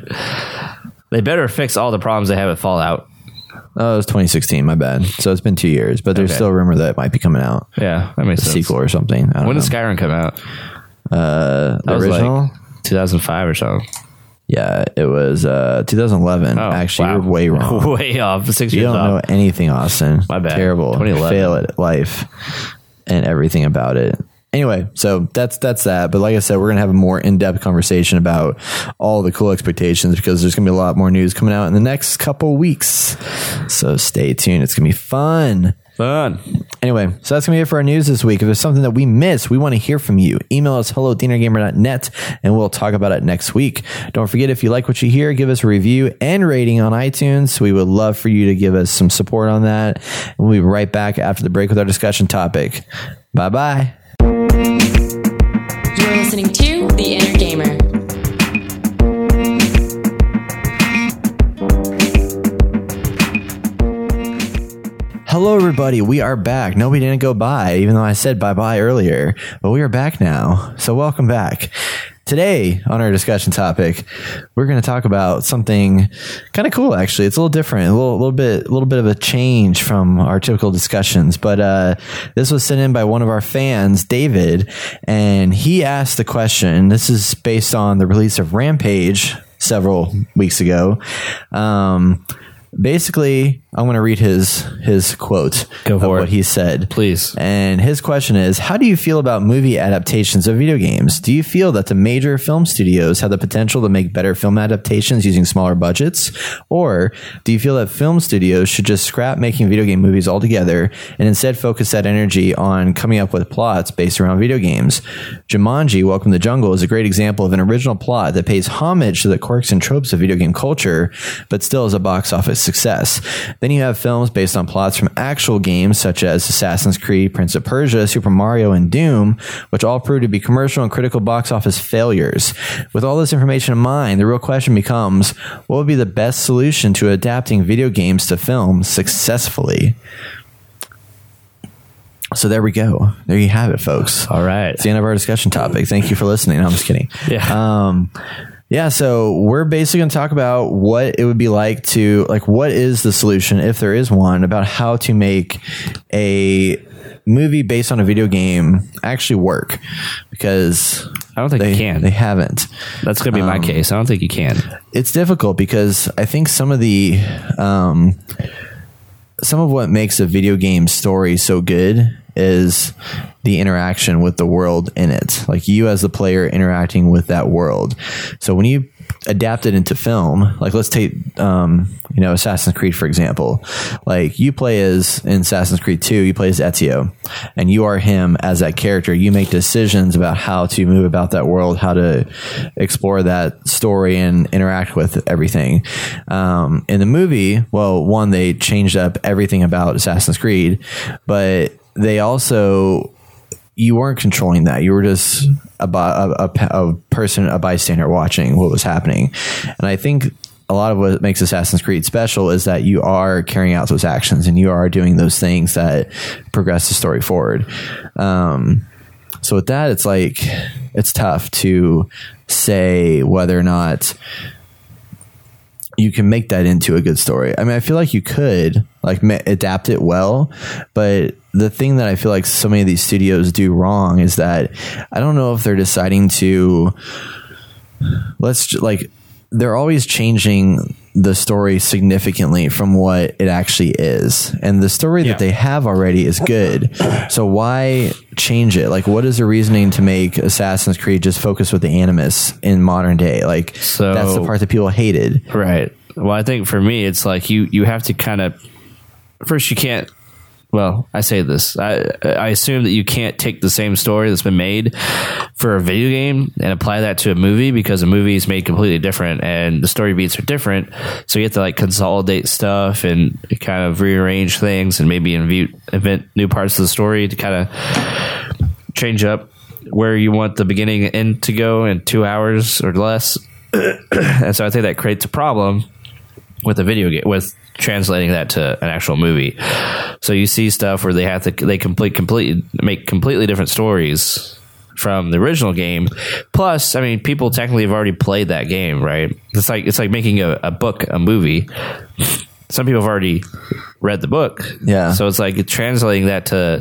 They better fix all the problems they have with Fallout. Oh, it was twenty sixteen. My bad. So it's been two years, but there's Okay. still a rumor that it might be coming out. Yeah, that makes A sense. sequel or something. I don't When know. did Skyrim come out? Uh, the That was original? like two thousand five or so. Yeah, it was uh, two thousand eleven. Oh, Actually, wow. you're way wrong. Way off. Six You years don't off. know anything, Austin. My bad. Terrible. twenty eleven. Fail at life and everything about it. Anyway, so that's that's that. But like I said, we're gonna have a more in-depth conversation about all the cool expectations because there's gonna be a lot more news coming out in the next couple weeks. So stay tuned. It's gonna be fun. Fun. Anyway, so that's going to be it for our news this week. If there's something that we missed, we want to hear from you. Email us hello at the inner gamer dot net and we'll talk about it next week. Don't forget, if you like what you hear, give us a review and rating on iTunes. We would love for you to give us some support on that. And we'll be right back after the break with our discussion topic. Bye-bye. You're listening to The Inner Gamer. Hello, everybody. We are back. No, we didn't go bye, even though I said bye-bye earlier. But we are back now. So welcome back. Today, on our discussion topic, we're going to talk about something kind of cool, actually. It's a little different, a little, little bit, a little bit of a change from our typical discussions. But uh, this was sent in by one of our fans, David, and he asked the question. This is based on the release of Rampage several weeks ago. Um, basically, I'm going to read his his quote Go of for what it. he said. Please. And his question is, how do you feel about movie adaptations of video games? Do you feel that the major film studios have the potential to make better film adaptations using smaller budgets? Or do you feel that film studios should just scrap making video game movies altogether and instead focus that energy on coming up with plots based around video games? Jumanji, Welcome to the Jungle is a great example of an original plot that pays homage to the quirks and tropes of video game culture, but still is a box office success. Then you have films based on plots from actual games such as Assassin's Creed, Prince of Persia, Super Mario, and Doom, which all proved to be commercial and critical box office failures. With all this information in mind, the real question becomes, what would be the best solution to adapting video games to film successfully? So there we go. There you have it, folks. All right. It's the end of our discussion topic. Thank you for listening. No, I'm just kidding. Yeah. Um, yeah. So we're basically going to talk about what it would be like to, like, what is the solution, if there is one, about how to make a movie based on a video game actually work, because I don't think they you can. They haven't. That's going to be my Um, case. I don't think you can. It's difficult because I think some of the um, some of what makes a video game story so good is the interaction with the world in it, like you as the player interacting with that world. So when you adapt it into film, like let's take um, you know Assassin's Creed for example. Like you play as in Assassin's Creed two, you play as Ezio, and you are him as that character. You make decisions about how to move about that world, how to explore that story and interact with everything. Um, in the movie, well, one, they changed up everything about Assassin's Creed, but they also, you weren't controlling that. You were just a, a, a, a person, a bystander watching what was happening. And I think a lot of what makes Assassin's Creed special is that you are carrying out those actions and you are doing those things that progress the story forward. Um, so with that, it's like, it's tough to say whether or not you can make that into a good story. I mean, I feel like you could like ma- adapt it well, but the thing that I feel like so many of these studios do wrong is that I don't know if they're deciding to, let's like, they're always changing the story significantly from what it actually is. And the story Yeah. that they have already is good. So why change it? Like, what is the reasoning to make Assassin's Creed just focus with the Animus in modern day? Like, So- that's the part that people hated. Right. Well, I think for me, it's like you, you have to kind of, first you can't, well, I say this, I, I assume that you can't take the same story that's been made for a video game and apply that to a movie, because a movie is made completely different and the story beats are different. So you have to like consolidate stuff and kind of rearrange things and maybe invent, invent new parts of the story to kind of change up where you want the beginning and end to go in two hours or less. And so I think that creates a problem with a video game, with translating that to an actual movie. So you see stuff where they have to they complete complete make completely different stories from the original game. Plus, I mean, people technically have already played that game, right? It's like it's like making a, a book a movie. Some people have already read the book, Yeah. So it's like translating that to.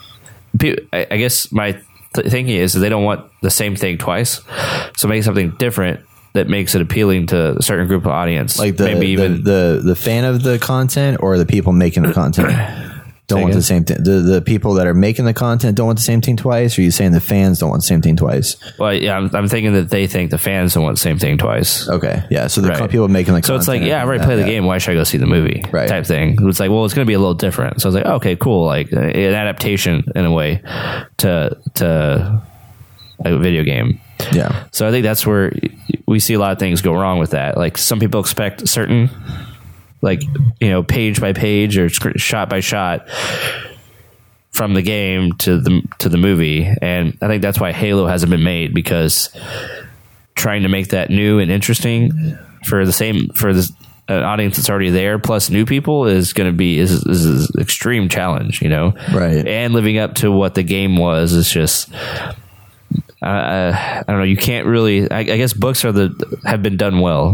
I, I guess my th- thinking is that they don't want the same thing twice, so make something different that makes it appealing to a certain group of audience. Like the, maybe even the, the, the fan of the content or the people making the content don't Say want again? the same thing. The, the people that are making the content don't want the same thing twice. Or are you saying the fans don't want the same thing twice? well, yeah, I'm, I'm thinking that they think the fans don't want the same thing twice. Okay. Yeah. So the Right. co- people making the So content. it's like, yeah, I already yeah, played the yeah. game. Why should I go see the movie? Right. Type thing. It's like, well, it's going to be a little different. So I was like, oh, okay, cool. Like uh, an adaptation in a way to to a video game. Yeah. So I think that's where we see a lot of things go wrong with that. Like some people expect certain, like, you know, page by page or sc- shot by shot from the game to the to the movie, and I think that's why Halo hasn't been made, because trying to make that new and interesting for the same for this an audience that's already there plus new people is going to be is, is, is an extreme challenge, you know. Right. And living up to what the game was is just. Uh, I don't know. You can't really. I, I guess books are the have been done well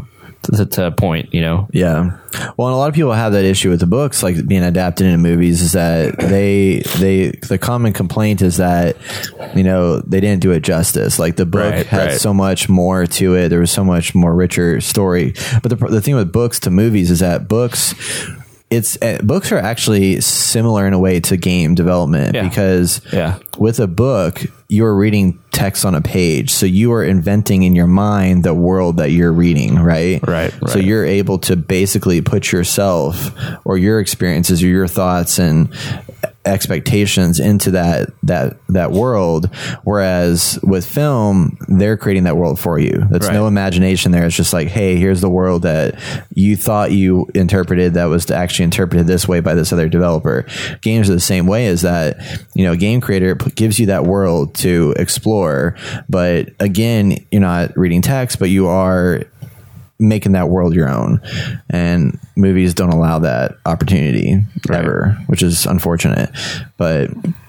to, to a point, you know. Yeah. Well, and a lot of people have that issue with the books, like being adapted into movies, is that they they the common complaint is that, you know, they didn't do it justice. Like the book Right, had right. so much more to it. There was so much more richer story. But the the thing with books to movies is that books. It's uh, books are actually similar in a way to game development Yeah. because Yeah. with a book, you're reading text on a page. So you are inventing in your mind the world that you're reading, right? Right, So right. you're able to basically put yourself or your experiences or your thoughts and expectations into that that that world, whereas with film they're creating that world for you. That's Right. no imagination there. It's just like, hey, here's the world that you thought you interpreted that was actually interpreted this way by this other developer. Games are the same way, as that, you know, a game creator p- gives you that world to explore, but again, you're not reading text, but you are making that world your own, and movies don't allow that opportunity Right. ever, which is unfortunate. But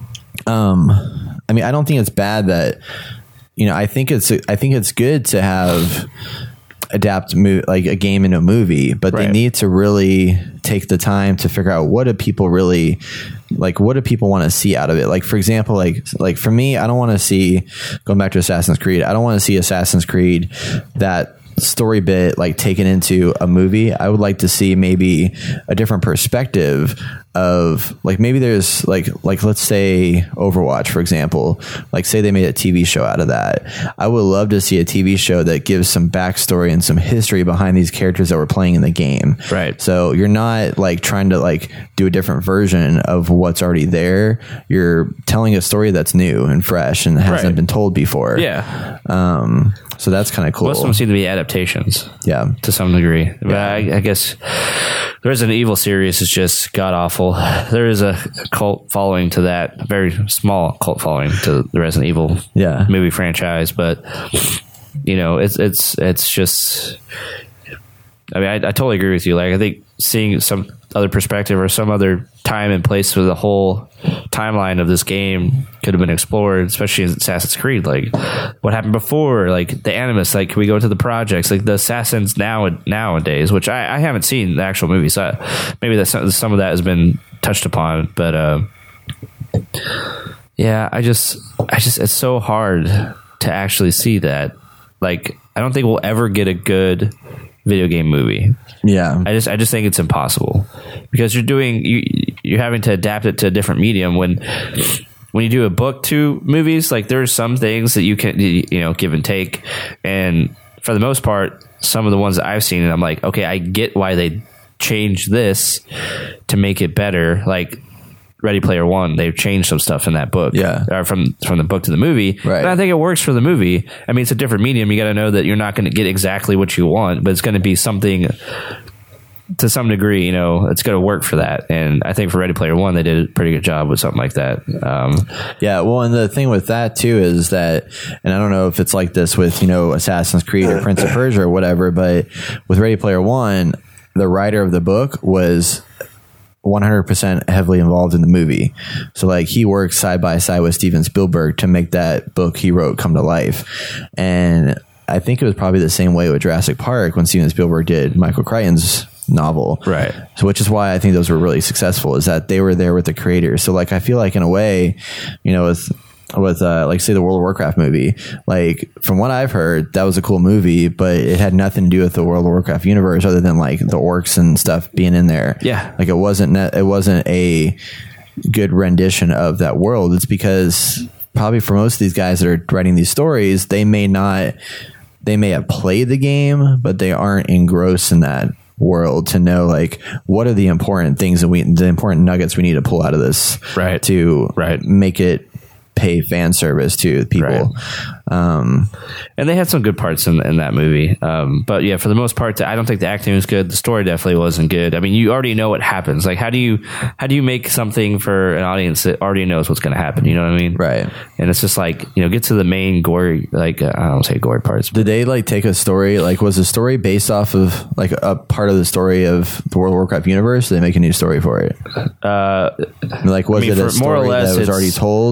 um I mean, I don't think it's bad that, you know, I think it's I think it's good to have adapt mo- like a game into a movie, but they Right. need to really take the time to figure out what do people really like, what do people want to see out of it. Like, for example, like like for me, I don't want to see, going back to Assassin's Creed, I don't want to see Assassin's Creed that story bit like taken into a movie. I would like to see maybe a different perspective of, like, maybe there's like like let's say Overwatch, for example, like say they made a T V show out of that. I would love to see a T V show that gives some backstory and some history behind these characters that we're playing in the game. Right. So you're not like trying to like do a different version of what's already there. You're telling a story that's new and fresh and hasn't Right. been told before. Yeah. Um so that's kind of cool. Most of them seem to be adaptations Yeah. to some degree. But I, I guess the Resident Evil series is just god awful. There is a cult following to that, a very small cult following to the Resident Evil Yeah. movie franchise. But you know, it's it's it's just. I mean, I, I totally agree with you. Like, I think seeing some other perspective or some other time and place for the whole timeline of this game could have been explored, especially in Assassin's Creed. Like, what happened before? Like, the Animus. Like, can we go to the projects? Like, the Assassins now nowadays, which I, I haven't seen the actual movie, so maybe that some, some of that has been touched upon. But uh, yeah, I just, I just, it's so hard to actually see that. Like, I don't think we'll ever get a good video game movie. Yeah. I just I just think it's impossible because you're doing you you're having to adapt it to a different medium. When when you do a book to movies, like there's some things that you can you know give and take, and for the most part, some of the ones that I've seen, and I'm like, okay, I get why they changed this to make it better. Like Ready Player One, they've changed some stuff in that book. Yeah. Or from from the book to the movie. Right. And I think it works for the movie. I mean, it's a different medium. You got to know that you're not going to get exactly what you want, but it's going to be something to some degree, you know, it's going to work for that. And I think for Ready Player One, they did a pretty good job with something like that. Um, Yeah, well, and the thing with that too is that, and I don't know if it's like this with, you know, Assassin's Creed or Prince of Persia or whatever, but with Ready Player One, the writer of the book was one hundred percent heavily involved in the movie. So like he worked side by side with Steven Spielberg to make that book he wrote come to life. And I think it was probably the same way with Jurassic Park when Steven Spielberg did Michael Crichton's novel. Right. So which is why I think those were really successful, is that they were there with the creators. So like I feel like in a way, you know, with with uh, like say the World of Warcraft movie, like from what I've heard, that was a cool movie, but it had nothing to do with the World of Warcraft universe other than like the orcs and stuff being in there. Yeah. Like it wasn't ne- it wasn't a good rendition of that world. It's because probably for most of these guys that are writing these stories, they may not they may have played the game, but they aren't engrossed in that world to know like what are the important things that we the important nuggets we need to pull out of this Right. to Right. make it pay fan service to people. Right. Um, and they had some good parts in, in that movie. Um, but yeah, for the most part, I don't think the acting was good. The story definitely wasn't good. I mean, you already know what happens. Like, how do you, how do you make something for an audience that already knows what's going to happen? You know what I mean? Right. And it's just like, you know, get to the main gory, like, uh, I don't say gory parts. But Did they like take a story? Like, was the story based off of like a part of the story of the World of Warcraft universe? Or did they make a new story for it? uh, Like, was I mean, it a for- more or story less, that was it's- already told?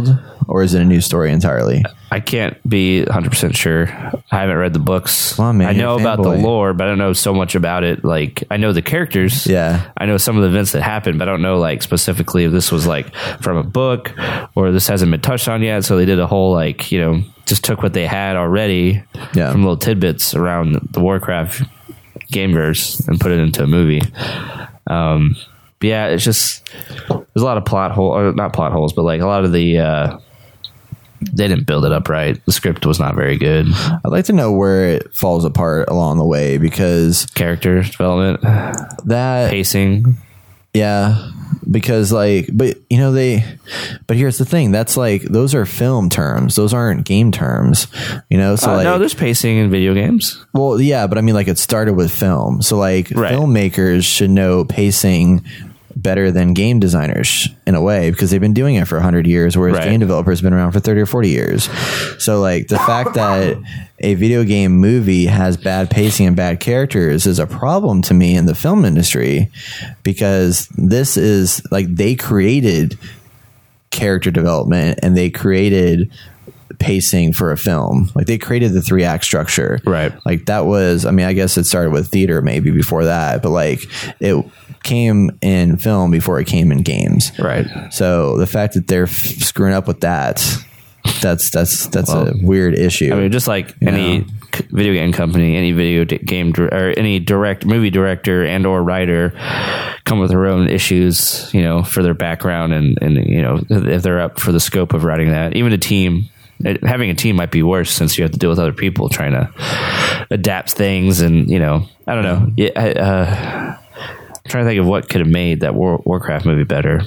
or is it a new story entirely? I can't be one hundred percent sure. I haven't read the books. Well, man, I know you're a about the fanboy. lore, but I don't know so much about it. Like, I know the characters. Yeah. I know some of the events that happened, but I don't know, like, specifically if this was, like, from a book or this hasn't been touched on yet. So they did a whole, like, you know, just took what they had already Yeah. from little tidbits around the Warcraft gameverse and put it into a movie. Um, but yeah, it's just, there's a lot of plot hole, or not plot holes, but, like, a lot of the, uh, they didn't build it up right. The script was not very good. I'd like to know where it falls apart along the way, because Character development, that pacing. yeah, because like, but you know they, but here's the thing. That's like, those are film terms. Those aren't game terms. You know, so Uh, like, no, there's pacing in video games. well, yeah, but I mean, like, it started with film. So like, Right. filmmakers should know pacing better than game designers in a way, because they've been doing it for one hundred years, whereas Right. game developers have been around for thirty or forty years. So like, the fact that a video game movie has bad pacing and bad characters is a problem to me in the film industry, because this is like, they created character development and they created pacing for a film. Like, they created the three act structure. Right. Like, that was, I mean, I guess it started with theater maybe before that, but like, it came in film before it came in games. Right. So the fact that they're f- screwing up with that, that's, that's, that's Well, a weird issue. I mean, just like any Yeah. c- video game company, any video d- game dir- or any direct movie director and or writer come with their own issues, you know, for their background and, and you know, if they're up for the scope of writing that. Even a team, it, having a team might be worse since you have to deal with other people trying to adapt things, and you know, I don't know. Yeah, I, uh, I'm trying to think of what could have made that War, Warcraft movie better.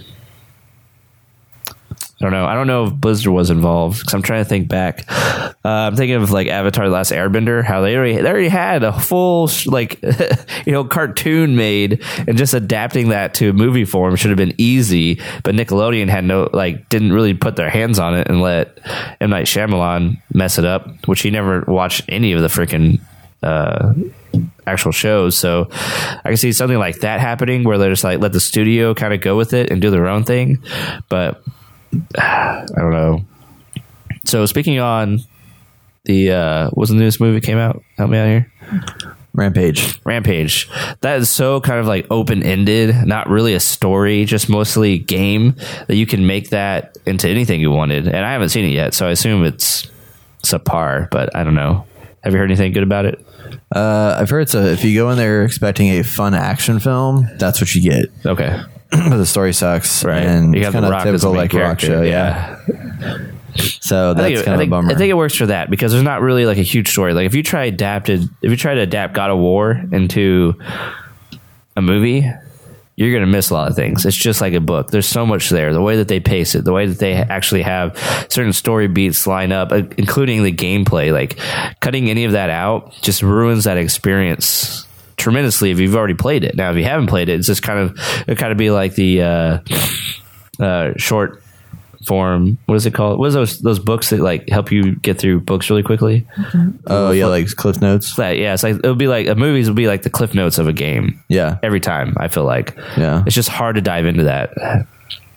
I don't know. I don't know if Blizzard was involved, because I'm trying to think back. Uh, I'm thinking of like Avatar: The Last Airbender, how they already they already had a full like you know cartoon made, and just adapting that to movie form should have been easy. But Nickelodeon had no like didn't really put their hands on it and let M. Night Shyamalan mess it up, which he never watched any of the freaking uh, actual shows. So I can see something like that happening, where they just like let the studio kind of go with it and do their own thing, but. I don't know. So speaking on the uh what's the newest movie came out? Help me out here. Rampage. Rampage. That is so kind of like open-ended, not really a story, just mostly game, that you can make that into anything you wanted. And I haven't seen it yet, so I assume it's subpar, but I don't know. Have you heard anything good about it? Uh, I've heard it's a, if you go in there expecting a fun action film, that's what you get. Okay. But the story sucks. Right. And You it's got kind The of Rock as the typical main like rock character, show. yeah. Yeah. So I that's think, it, kind I, of think, a bummer. I think it works for that, because there's not really like a huge story. Like if you try adapted, if you try to adapt God of War into a movie, you're going to miss a lot of things. It's just like a book. There's so much there. The way that they pace it, the way that they actually have certain story beats line up, uh, including the gameplay, like cutting any of that out just ruins that experience tremendously if you've already played it. Now, if you haven't played it, it's just kind of, it kind of be like the uh, uh, short form. What is it called? What is those those books that like help you get through books really quickly? oh yeah, like Cliff Notes. That, yeah, it's like it'll be like a movies will be like the cliff notes of a game. Yeah. Every time, I feel like. Yeah. It's just hard to dive into that.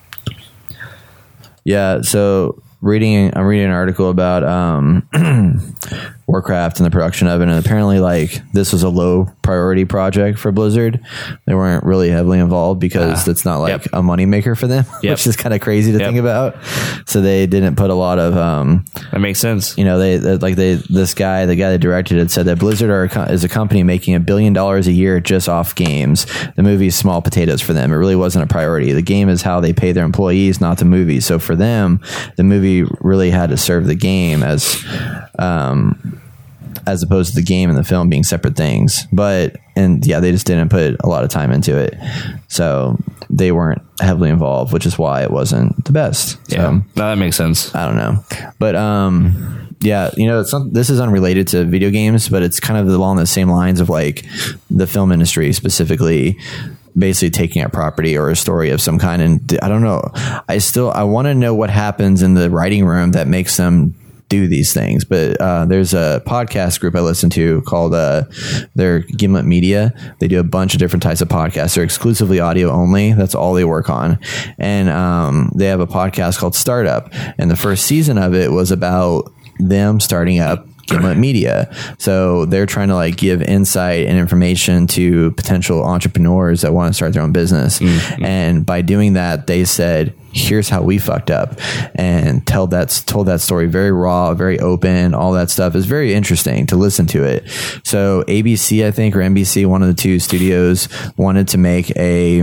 Yeah. So reading, I'm reading an article about um, Warcraft and the production of it, and apparently, like, this was a low priority project for Blizzard. They weren't really heavily involved because Uh, it's not like yep. a moneymaker for them, Yep. which is kind of crazy to Yep. think about. So they didn't put a lot of, um, That makes sense. you know, they, they like they this guy, the guy that directed it, said that Blizzard are a co- is a company making a billion dollars a year just off games. The movie is small potatoes for them. It really wasn't a priority. The game is how they pay their employees, not the movie. So for them, the movie really had to serve the game as, um, as opposed to the game and the film being separate things. But, and yeah, they just didn't put a lot of time into it. So they weren't heavily involved, which is why it wasn't the best. Yeah. So, No, that makes sense. I don't know, but um, yeah, you know, it's not, this is unrelated to video games, but it's kind of along the same lines of like the film industry specifically, basically taking a property or a story of some kind. And I don't know, I still I want to know what happens in the writing room that makes them do these things. But uh, there's a podcast group I listen to called uh, they're Gimlet Media. They do a bunch of different types of podcasts. They're exclusively audio only. That's all they work on. And um, they have a podcast called Startup. And the first season of it was about them starting up Gimlet Media. So they're trying to like give insight and information to potential entrepreneurs that want to start their own business. Mm-hmm. And by doing that, they said, here's how we fucked up, and tell that told that story very raw, very open. All that stuff is very interesting to listen to it. So A B C, I think, or N B C, one of the two studios, wanted to make a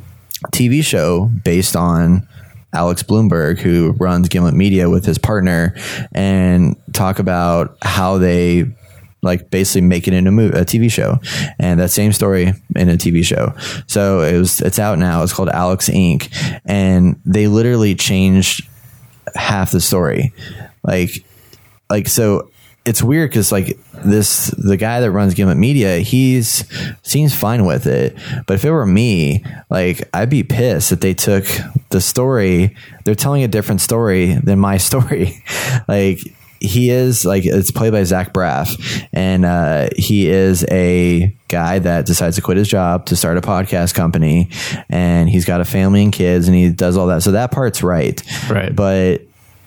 T V show based on Alex Bloomberg, who runs Gimlet Media with his partner, and talk about how they like basically make it into a, movie, a T V show, and that same story in a T V show. So it was, it's out now. It's called Alex Incorporated. And they literally changed half the story. Like, like, so it's weird. Cause like this, the guy that runs Gimlet Media, he's seems fine with it. But if it were me, like I'd be pissed that they took the story. They're telling a different story than my story. Like, he is like, it's played by Zach Braff, and uh, he is a guy that decides to quit his job to start a podcast company, and he's got a family and kids, and he does all that. So that part's right. Right. But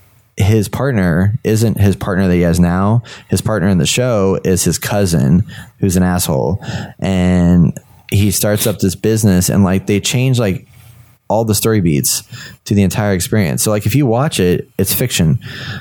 his partner isn't his partner that he has now. His partner in the show is his cousin, who's an asshole. And he starts up this business, and like they change like all the story beats to the entire experience. So like if you watch it, it's fiction.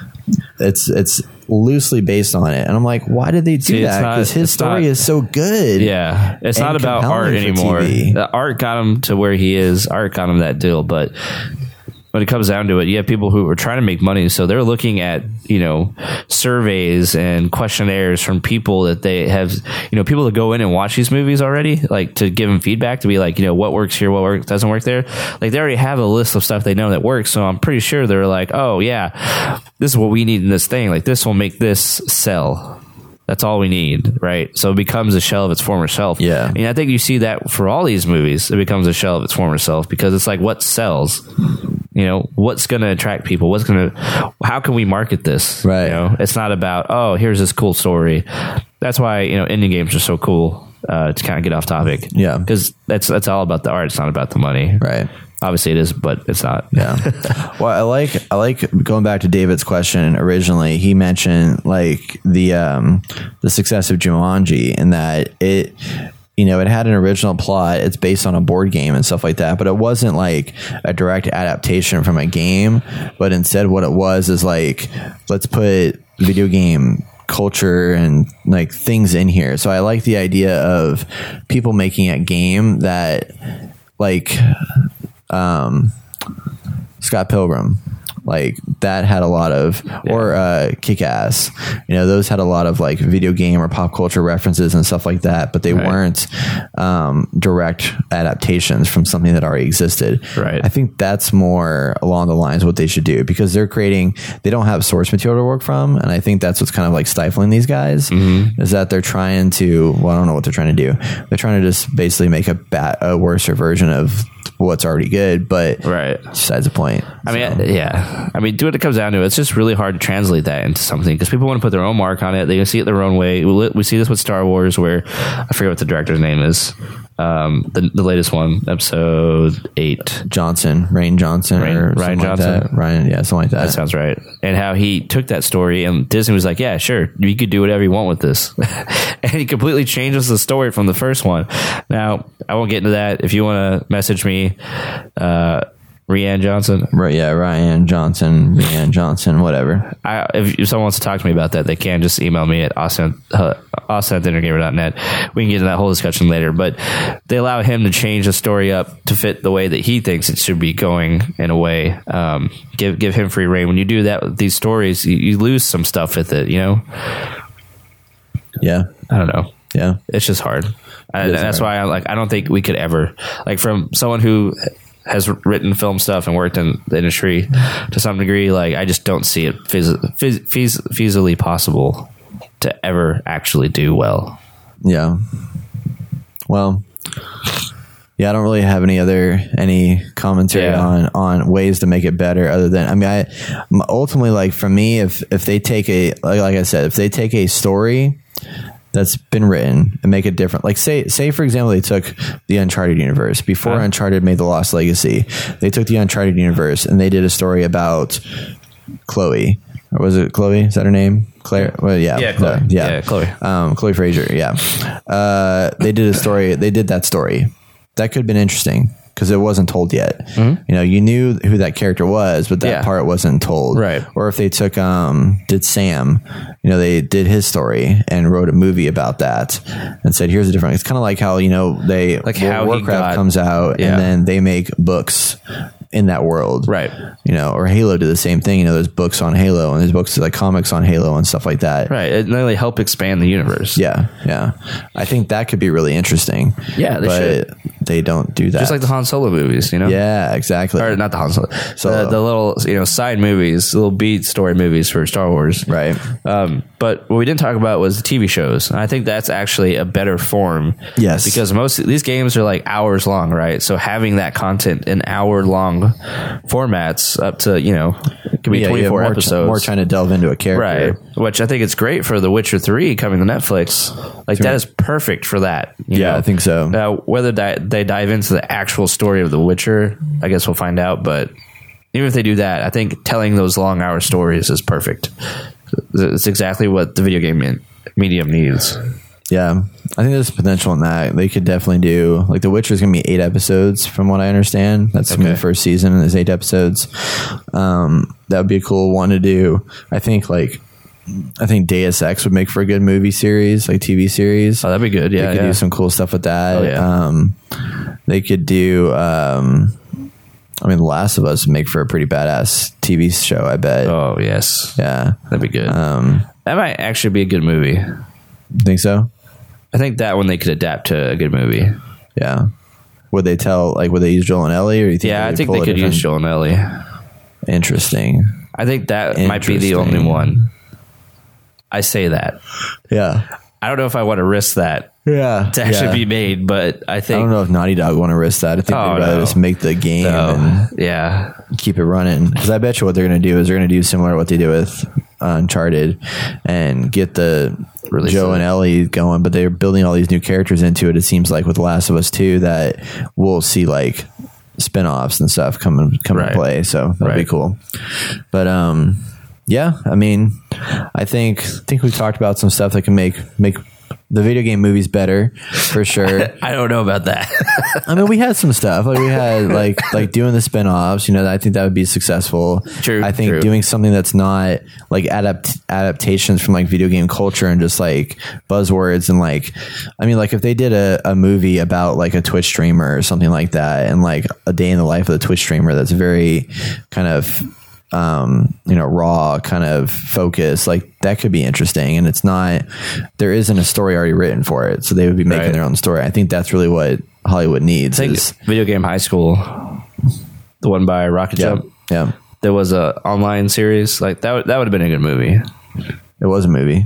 It's it's loosely based on it, and I'm like, why did they do See, that? Because his story not, is so good. Yeah, it's not about art anymore. The art got him to where he is. Art got him that deal, but when it comes down to it, you have people who are trying to make money, so they're looking at, you know, surveys and questionnaires from people that they have, you know, people that go in and watch these movies already, like to give them feedback, to be like, you know, what works here, what works, doesn't work there. Like they already have a list of stuff they know that works, so I'm pretty sure they're like, oh yeah, this is what we need in this thing. Like this will make this sell. That's all we need, right? So it becomes a shell of its former self. Yeah. And I think you see that for all these movies. It becomes a shell of its former self because it's like, what sells? You know, what's going to attract people? What's going to, how can we market this? Right. You know, it's not about, oh, here's this cool story. That's why, you know, indie games are so cool, uh, to kind of get off topic. Yeah. Because that's, that's all about the art. It's not about the money. Right. Obviously it is, but it's not. Yeah. Well, I like I like going back to David's question originally. He mentioned like the um, the success of Jumanji, and that it, you know, it had an original plot. It's based on a board game and stuff like that, but it wasn't like a direct adaptation from a game. But instead, what it was is like, let's put video game culture and like things in here. So I like the idea of people making a game that like. Um, Scott Pilgrim, like that had a lot of, yeah. or uh, Kick-Ass, you know, those had a lot of like video game or pop culture references and stuff like that, but they right. weren't um, direct adaptations from something that already existed. Right. I think that's more along the lines of what they should do, because they're creating, they don't have source material to work from, and I think that's what's kind of like stifling these guys, mm-hmm. is that they're trying to, well, I don't know what they're trying to do. They're trying to just basically make a, bat, a worse version of what's already good, but right. besides the point. I mean, so. yeah. I mean, do what it comes down to. It's just really hard to translate that into something because people want to put their own mark on it. They can see it their own way. We, we see this with Star Wars, where I forget what the director's name is. Um, the the latest one, episode eight. Johnson, Rian Johnson, Rian, or Rian Johnson, like that. Ryan, yeah, something like that. That sounds right. And how he took that story, and Disney was like, "Yeah, sure, you could do whatever you want with this," and he completely changes the story from the first one. Now, I won't get into that. If you want to message me, uh, Rian Johnson, right? Yeah, Rian Johnson, Rian Johnson, whatever. I, if, if someone wants to talk to me about that, they can just email me at austin uh, austin at dinner gamer dot net. We can get into that whole discussion later, but they allow him to change the story up to fit the way that he thinks it should be going. In a way, um, give give him free reign. When you do that with these stories, you, you lose some stuff with it. You know? Yeah, I don't know. Yeah, it's just hard. I, and that's hard. why I like. I don't think we could ever, like, from someone who has written film stuff and worked in the industry to some degree, like, I just don't see it feas- feas- feas- feasibly possible to ever actually do well. Yeah. Well, Yeah, I don't really have any other any commentary Yeah. on on ways to make it better. Other than, I mean, I ultimately, like, for me, if if they take a like, like I said, if they take a story that's been written and make it different, like say say for example, they took the Uncharted universe before Huh? Uncharted made the Lost Legacy. They took the Uncharted universe and they did a story about Chloe. Or was it Chloe? Is that her name? Claire? Well, yeah, Yeah, Chloe. Uh, yeah, Yeah, Chloe. Um, Chloe Fraser. Yeah, uh, they did a story. They did that story. That could have been interesting because it wasn't told yet. Mm-hmm. You know, you knew who that character was, but that Yeah. part wasn't told. Right. Or if they took, um, did Sam, you know, they did his story and wrote a movie about that and said, here's a different, it's kind of like how, you know, they, Like World how he Warcraft got- comes out Yeah. and then they make books in that world. Right. You know, or Halo did the same thing. You know, there's books on Halo and there's books like comics on Halo and stuff like that. Right. It really help expand the universe. Yeah. Yeah. I think that could be really interesting. Yeah, they but should. they don't do that. Just like the Han Solo movies, you know? Yeah, exactly. Or not the Han Solo. Solo. The, the little, you know, side movies, little beat story movies for Star Wars. Right. Um, but what we didn't talk about was the T V shows. And I think that's actually a better form. Yes. Because most of these games are like hours long, right? So having that content in hour long formats up to, you know, it could be Yeah, you have twenty-four more, episodes. more trying to delve into a character. Right. Which I think it's great for The Witcher three coming to Netflix. Like, that is perfect for that. you Yeah, know? I think so. Now, whether di- they dive into the actual story of The Witcher, I guess we'll find out. But even if they do that, I think telling those long hour stories is perfect. It's exactly what the video game me- medium needs. Yeah. I think there's potential in that. They could definitely do, like, The Witcher is going to be eight episodes from what I understand. That's going to be Okay. the first season and there's eight episodes. Um, that would be a cool one to do. I think, like, I think Deus Ex would make for a good movie series, like T V series. Oh, that'd be good. Yeah, They could yeah. do some cool stuff with that. Oh, yeah. Um, they could do, um, I mean, The Last of Us would make for a pretty badass T V show, I bet. Oh, yes. Yeah. That'd be good. Um, that might actually be a good movie. think so? I think that one they could adapt to a good movie. Yeah. Would they tell, like, would they use Joel and Ellie? Or you think Yeah, I they'd think pull they a could use different- Joel and Ellie. Interesting. I think that might be the only Interesting. one. I say that. Yeah. I don't know if I want to risk that Yeah. to actually yeah. be made, but I I think. don't know if Naughty Dog want to risk that. I think Oh, they'd rather no. just make the game No. and Yeah. keep it running. Because I bet you what they're going to do is they're going to do similar to what they did with uh, Uncharted and get the Release Joe it. and Ellie going. But they're building all these new characters into it. It seems like with The Last of Us two that we'll see like spin-offs and stuff come, come Right. into play. So that'll be Right. cool. But um, yeah, I mean, I think I think we've talked about some stuff that can make make the video game movies better for sure. I don't know about that. I mean, we had some stuff like we had like like doing the spin-offs, you know, I think that would be successful. True, I think true. doing something that's not like adapt adaptations from like video game culture and just like buzzwords and like, I mean, like if they did a, a movie about like a Twitch streamer or something like that and like a day in the life of the Twitch streamer that's very kind of um you know raw kind of focus, like that could be interesting. And it's not, there isn't a story already written for it, so they would be making Right. their own story. I think that's really what Hollywood needs. I think is Video Game High School, the one by Rocket yeah, Jump, yeah, there was a online series like that. Would, that would have been a good movie. it was a movie.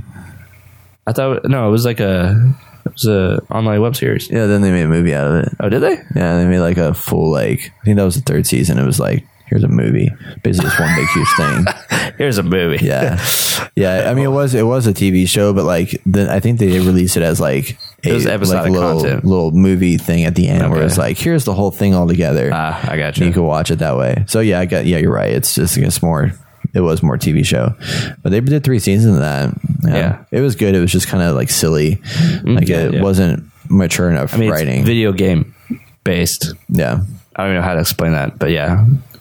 I thought no, it was like a it was a online web series. Yeah, then they made a movie out of it. Oh, did they? Yeah, they made like a full like, I think that was the third season. It was like, here's a movie, basically just one big huge thing. Here's a movie. Yeah, yeah. I mean, it was it was a T V show, but like the, I think they released it as like a It was episodic like, little, content. little movie thing at the end where Okay. it's like, here's the whole thing all together. Ah, I got And you you. could watch it that way. So yeah, I got yeah, you're right. It's just I guess more. It was more T V show, but they did three seasons of that. Yeah. it was good. It was just kind of like silly, like it yeah. wasn't mature enough I mean, writing. it's video game based. yeah, I don't even know how to explain that, but yeah.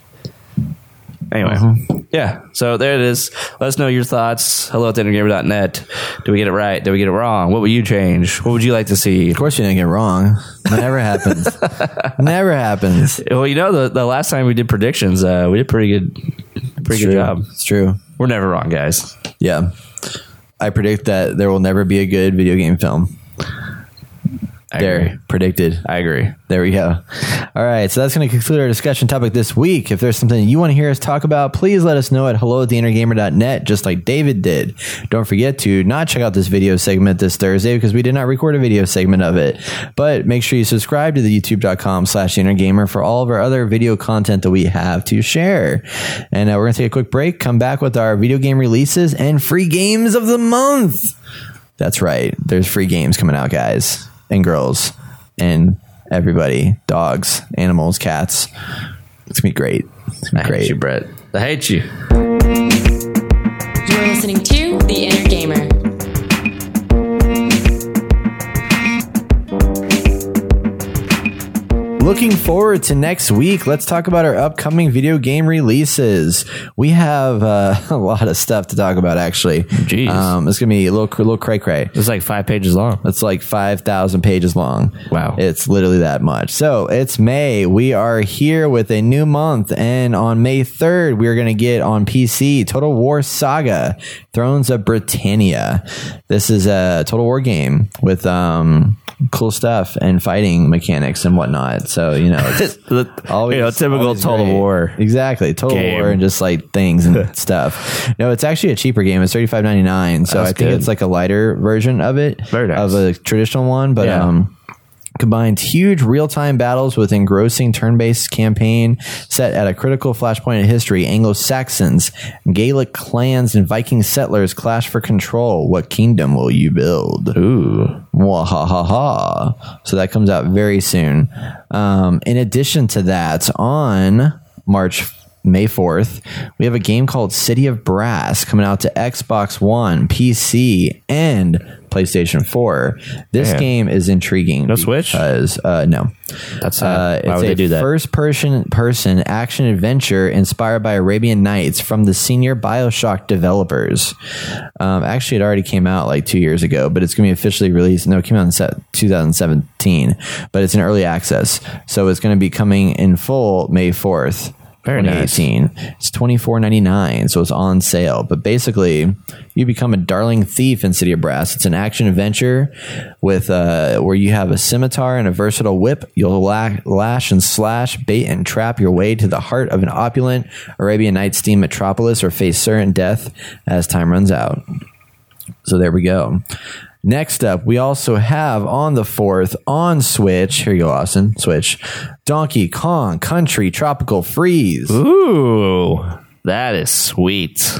Anyway, Uh-huh. yeah. So there it is. Let us know your thoughts. Hello at the intergamer dot net. Did we get it right? Did we get it wrong? What would you change? What would you like to see? of course you didn't get it wrong. It never happens. Never happens. Well, you know, the, the last time we did predictions, uh, we did pretty good, pretty It's good true. job. It's true. We're never wrong, guys. Yeah, I predict that there will never be a good video game film. I there, agree. predicted. I agree. There we go. All right, so that's going to conclude our discussion topic this week. If there's something you want to hear us talk about, please let us know at hello at the inner gamer dot net, just like David did. Don't forget to not check out this video segment this Thursday because we did not record a video segment of it. But make sure you subscribe to the youtube.com slash the inner gamer for all of our other video content that we have to share. And uh, we're going to take a quick break, come back with our video game releases and free games of the month. That's right. There's free games coming out, guys and girls and everybody, dogs, animals, cats. It's gonna be great. It's gonna be I great. hate you, Brett. I hate you. You're listening to The Inner Gamer. Looking forward to next week. Let's talk about our upcoming video game releases. We have uh, a lot of stuff to talk about, actually. Jeez. Um, it's going to be a little, little cray-cray. It's like five pages long. It's like five thousand pages long. Wow. It's literally that much. So it's May. We are here with a new month. And on May third, we're going to get on P C Total War Saga, Thrones of Britannia. This is a Total War game with um, cool stuff and fighting mechanics and whatnot. So, you know, it's always, you know, typical always Total great. War. Exactly. Total game. War and just like things and stuff. No, it's actually a cheaper game. It's thirty-five ninety-nine. So That's I think good. it's like a lighter version of it. Very nice. Of a traditional one. But, Yeah. um, combines huge real-time battles with engrossing turn-based campaign set at a critical flashpoint in history. Anglo-Saxons, Gaelic clans, and Viking settlers clash for control. What kingdom will you build? Ooh. Wahahaha. So that comes out very soon. Um, in addition to that, on March May fourth, we have a game called City of Brass coming out to Xbox One, P C, and PlayStation four. This Man. game is intriguing. No Switch? Because, uh, no. That's Uh, uh, it's why would a they do that? first person person action adventure inspired by Arabian Nights from the senior BioShock developers. Um, actually, it already came out like two years ago, but it's going to be officially released. No, it came out in se- twenty seventeen, but it's in early access. So it's going to be coming in full May fourth. Very twenty eighteen. It's twenty-four ninety-nine, so it's on sale. But basically, you become a darling thief in City of Brass. It's an action adventure with uh, where you have a scimitar and a versatile whip. You'll la- lash and slash, bait and trap your way to the heart of an opulent Arabian Nights themed metropolis, or face certain death as time runs out. So there we go. Next up, we also have on the fourth on Switch. Here you go, Austin. Switch. Donkey Kong Country Tropical Freeze. Ooh. That is sweet.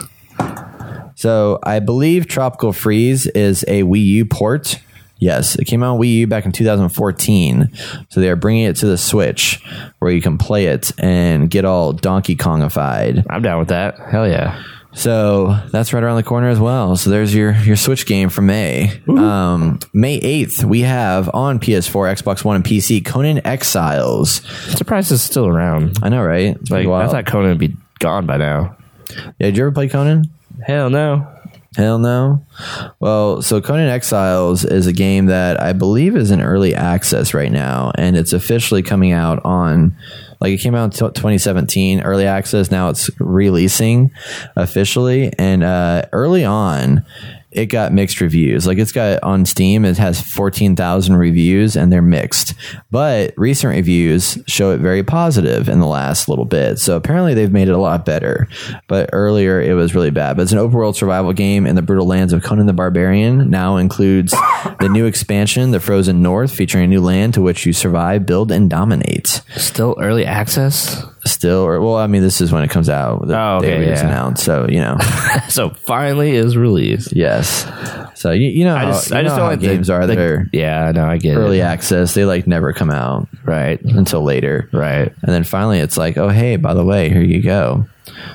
So I believe Tropical Freeze is a Wii U port. Yes, it came out on Wii U back in two thousand fourteen. So they are bringing it to the Switch where you can play it and get all Donkey Kongified. I'm down with that. Hell yeah. So that's right around the corner as well. So there's your, your Switch game for May. Um, May eighth, we have on P S four, Xbox One, and P C, Conan Exiles. I'm surprised it's still around. I know, right? It's Like, like, I wild. thought Conan would be gone by now. Yeah, did you ever play Conan? Hell no. Hell no. Well, so Conan Exiles is a game that I believe is in early access right now, and it's officially coming out on, like, it came out in twenty seventeen, early access. Now it's releasing officially, and uh, early on, it got mixed reviews. Like, it's got on Steam, it has fourteen thousand reviews, and they're mixed. But recent reviews show it very positive in the last little bit. So apparently they've made it a lot better. But earlier it was really bad. But it's an open world survival game in the brutal lands of Conan the Barbarian. Now includes the new expansion, The Frozen North, featuring a new land to which you survive, build, and dominate. Still early access? Still, or well, I mean, this is when it comes out. The Oh, okay, date is yeah. announced. So, you know. So finally is released. Yes. So you, you know, I just, you I just know don't how like games the, are the, that are Yeah, no, I get early it. access. They like never come out Right. until later, Right. and then finally it's like, oh hey, by the way, here you go.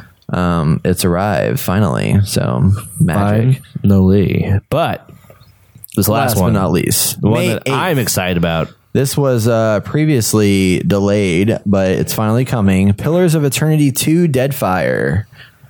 Um, it's arrived finally. So magic. Finally. But this last, Last one, but not least, the one May that eighth. I'm excited about. This was uh, previously delayed, but it's finally coming. Pillars of Eternity two Deadfire.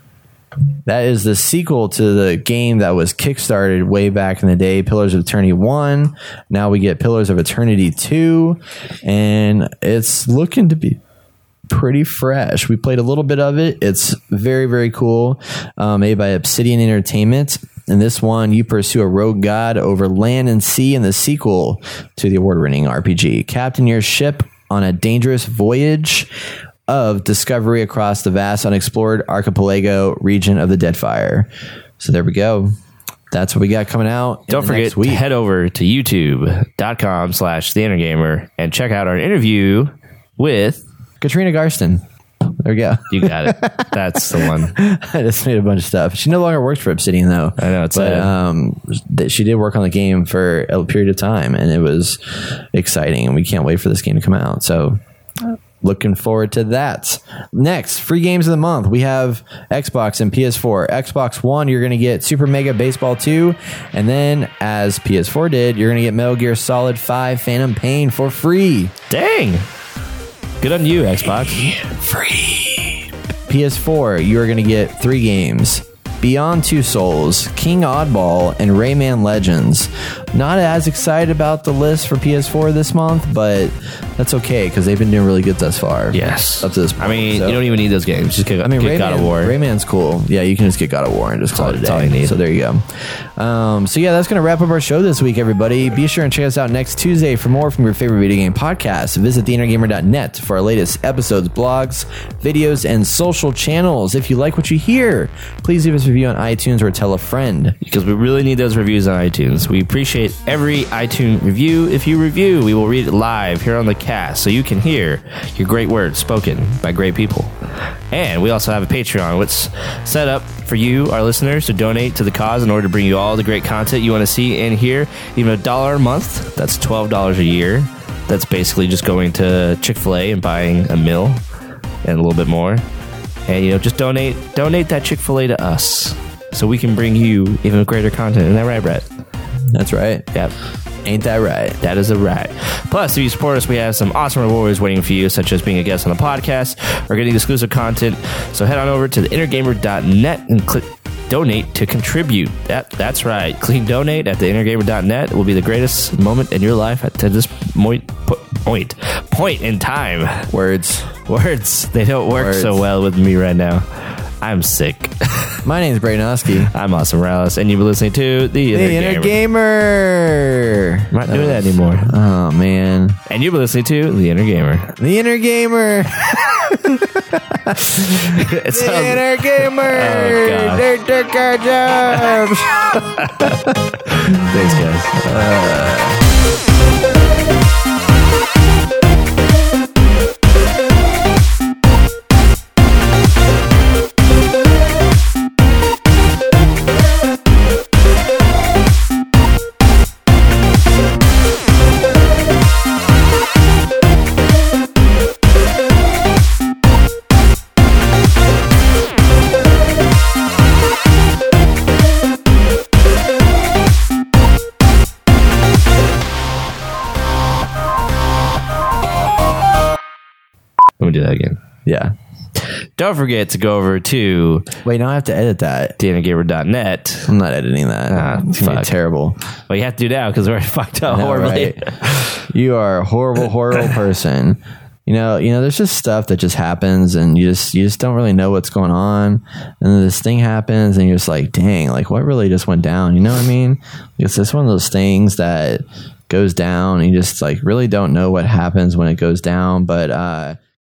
That is the sequel to the game that was kickstarted way back in the day, Pillars of Eternity one. Now we get Pillars of Eternity two, and it's looking to be pretty fresh. We played a little bit of it. It's very, very cool. Uh, made by Obsidian Entertainment. In this one, you pursue a rogue god over land and sea in the sequel to the award-winning R P G. Captain your ship on a dangerous voyage of discovery across the vast unexplored archipelago region of the Deadfire. So there we go. That's what we got coming out. Don't forget to head over to youtube.com slash the Intergamer and check out our interview with Katrina Garston. There we go. You got it. That's the one. I just made a bunch of stuff. She no longer works for Obsidian, though. I know. It's but sad. um, th- she did work on the game for a period of time, and it was exciting, and we can't wait for this game to come out. So looking forward to that. Next, free games of the month. We have Xbox and P S four. Xbox One, you're going to get Super Mega Baseball two. And then, as P S four did, you're going to get Metal Gear Solid five Phantom Pain for free. Dang. Good on you, Xbox. Free. P S four, you're going to get three games. Beyond Two Souls, King Oddball, and Rayman Legends. Not as excited about the list for P S four this month, but that's okay because they've been doing really good thus far. Yes. Up to this point. I mean, So- you don't even need those games. Just get, I mean, get Rayman, God of War. Rayman's cool. Yeah, you can just get God of War and just call all- it a day. that's all you need. So there you go. Um, so yeah, that's going to wrap up our show this week, everybody. Be sure and check us out next Tuesday for more from your favorite video game podcast. Visit the intergamer dot net for our latest episodes, blogs, videos, and social channels. If you like what you hear, please leave us a review on iTunes or tell a friend. Because we really need those reviews on iTunes. We appreciate every iTunes review. If you review, we will read it live here on the cast so you can hear your great words spoken by great people. And we also have a Patreon, which is set up for you, our listeners, to donate to the cause in order to bring you all the great content you want to see and hear. Even a dollar a month, that's twelve dollars a year. That's basically just going to Chick-fil-A and buying a meal and a little bit more. And, you know, just donate donate that Chick-fil-A to us so we can bring you even greater content. Isn't that right, Brett? That's right. Yep. Ain't that right? That is a right. Plus, if you support us, we have some awesome rewards waiting for you, such as being a guest on the podcast or getting exclusive content. So head on over to the intergamer dot net and click donate to contribute. That That's right. Click donate at the intergamer dot net. It will be the greatest moment in your life at to this point, point, point in time. Words. Words. They don't work Words. so well with me right now. I'm sick. My name's Brayden Oski. I'm Austin Morales, and you've been listening to The The Inner Inner Gamer. Gamer. I'm not doing that anymore. Oh, man. And you've been listening to The Inner Gamer. The Inner Gamer. It The sounds- Inner Gamer. Oh, God. They took our jobs. Thanks, guys. Let me do that again. Yeah. Don't forget to go over to Wait, now I have to edit that. the intergamer dot net. I'm not editing that. Ah, it's gonna be fuck. terrible. Well, you have to do now because we're already fucked up I know, horribly. right? You are a horrible, horrible person. You know, you know, there's just stuff that just happens, and you just you just don't really know what's going on. And then this thing happens, and you're just like, dang, like what really just went down? You know what I mean? It's just one of those things that goes down, and you just like really don't know what happens when it goes down. But uh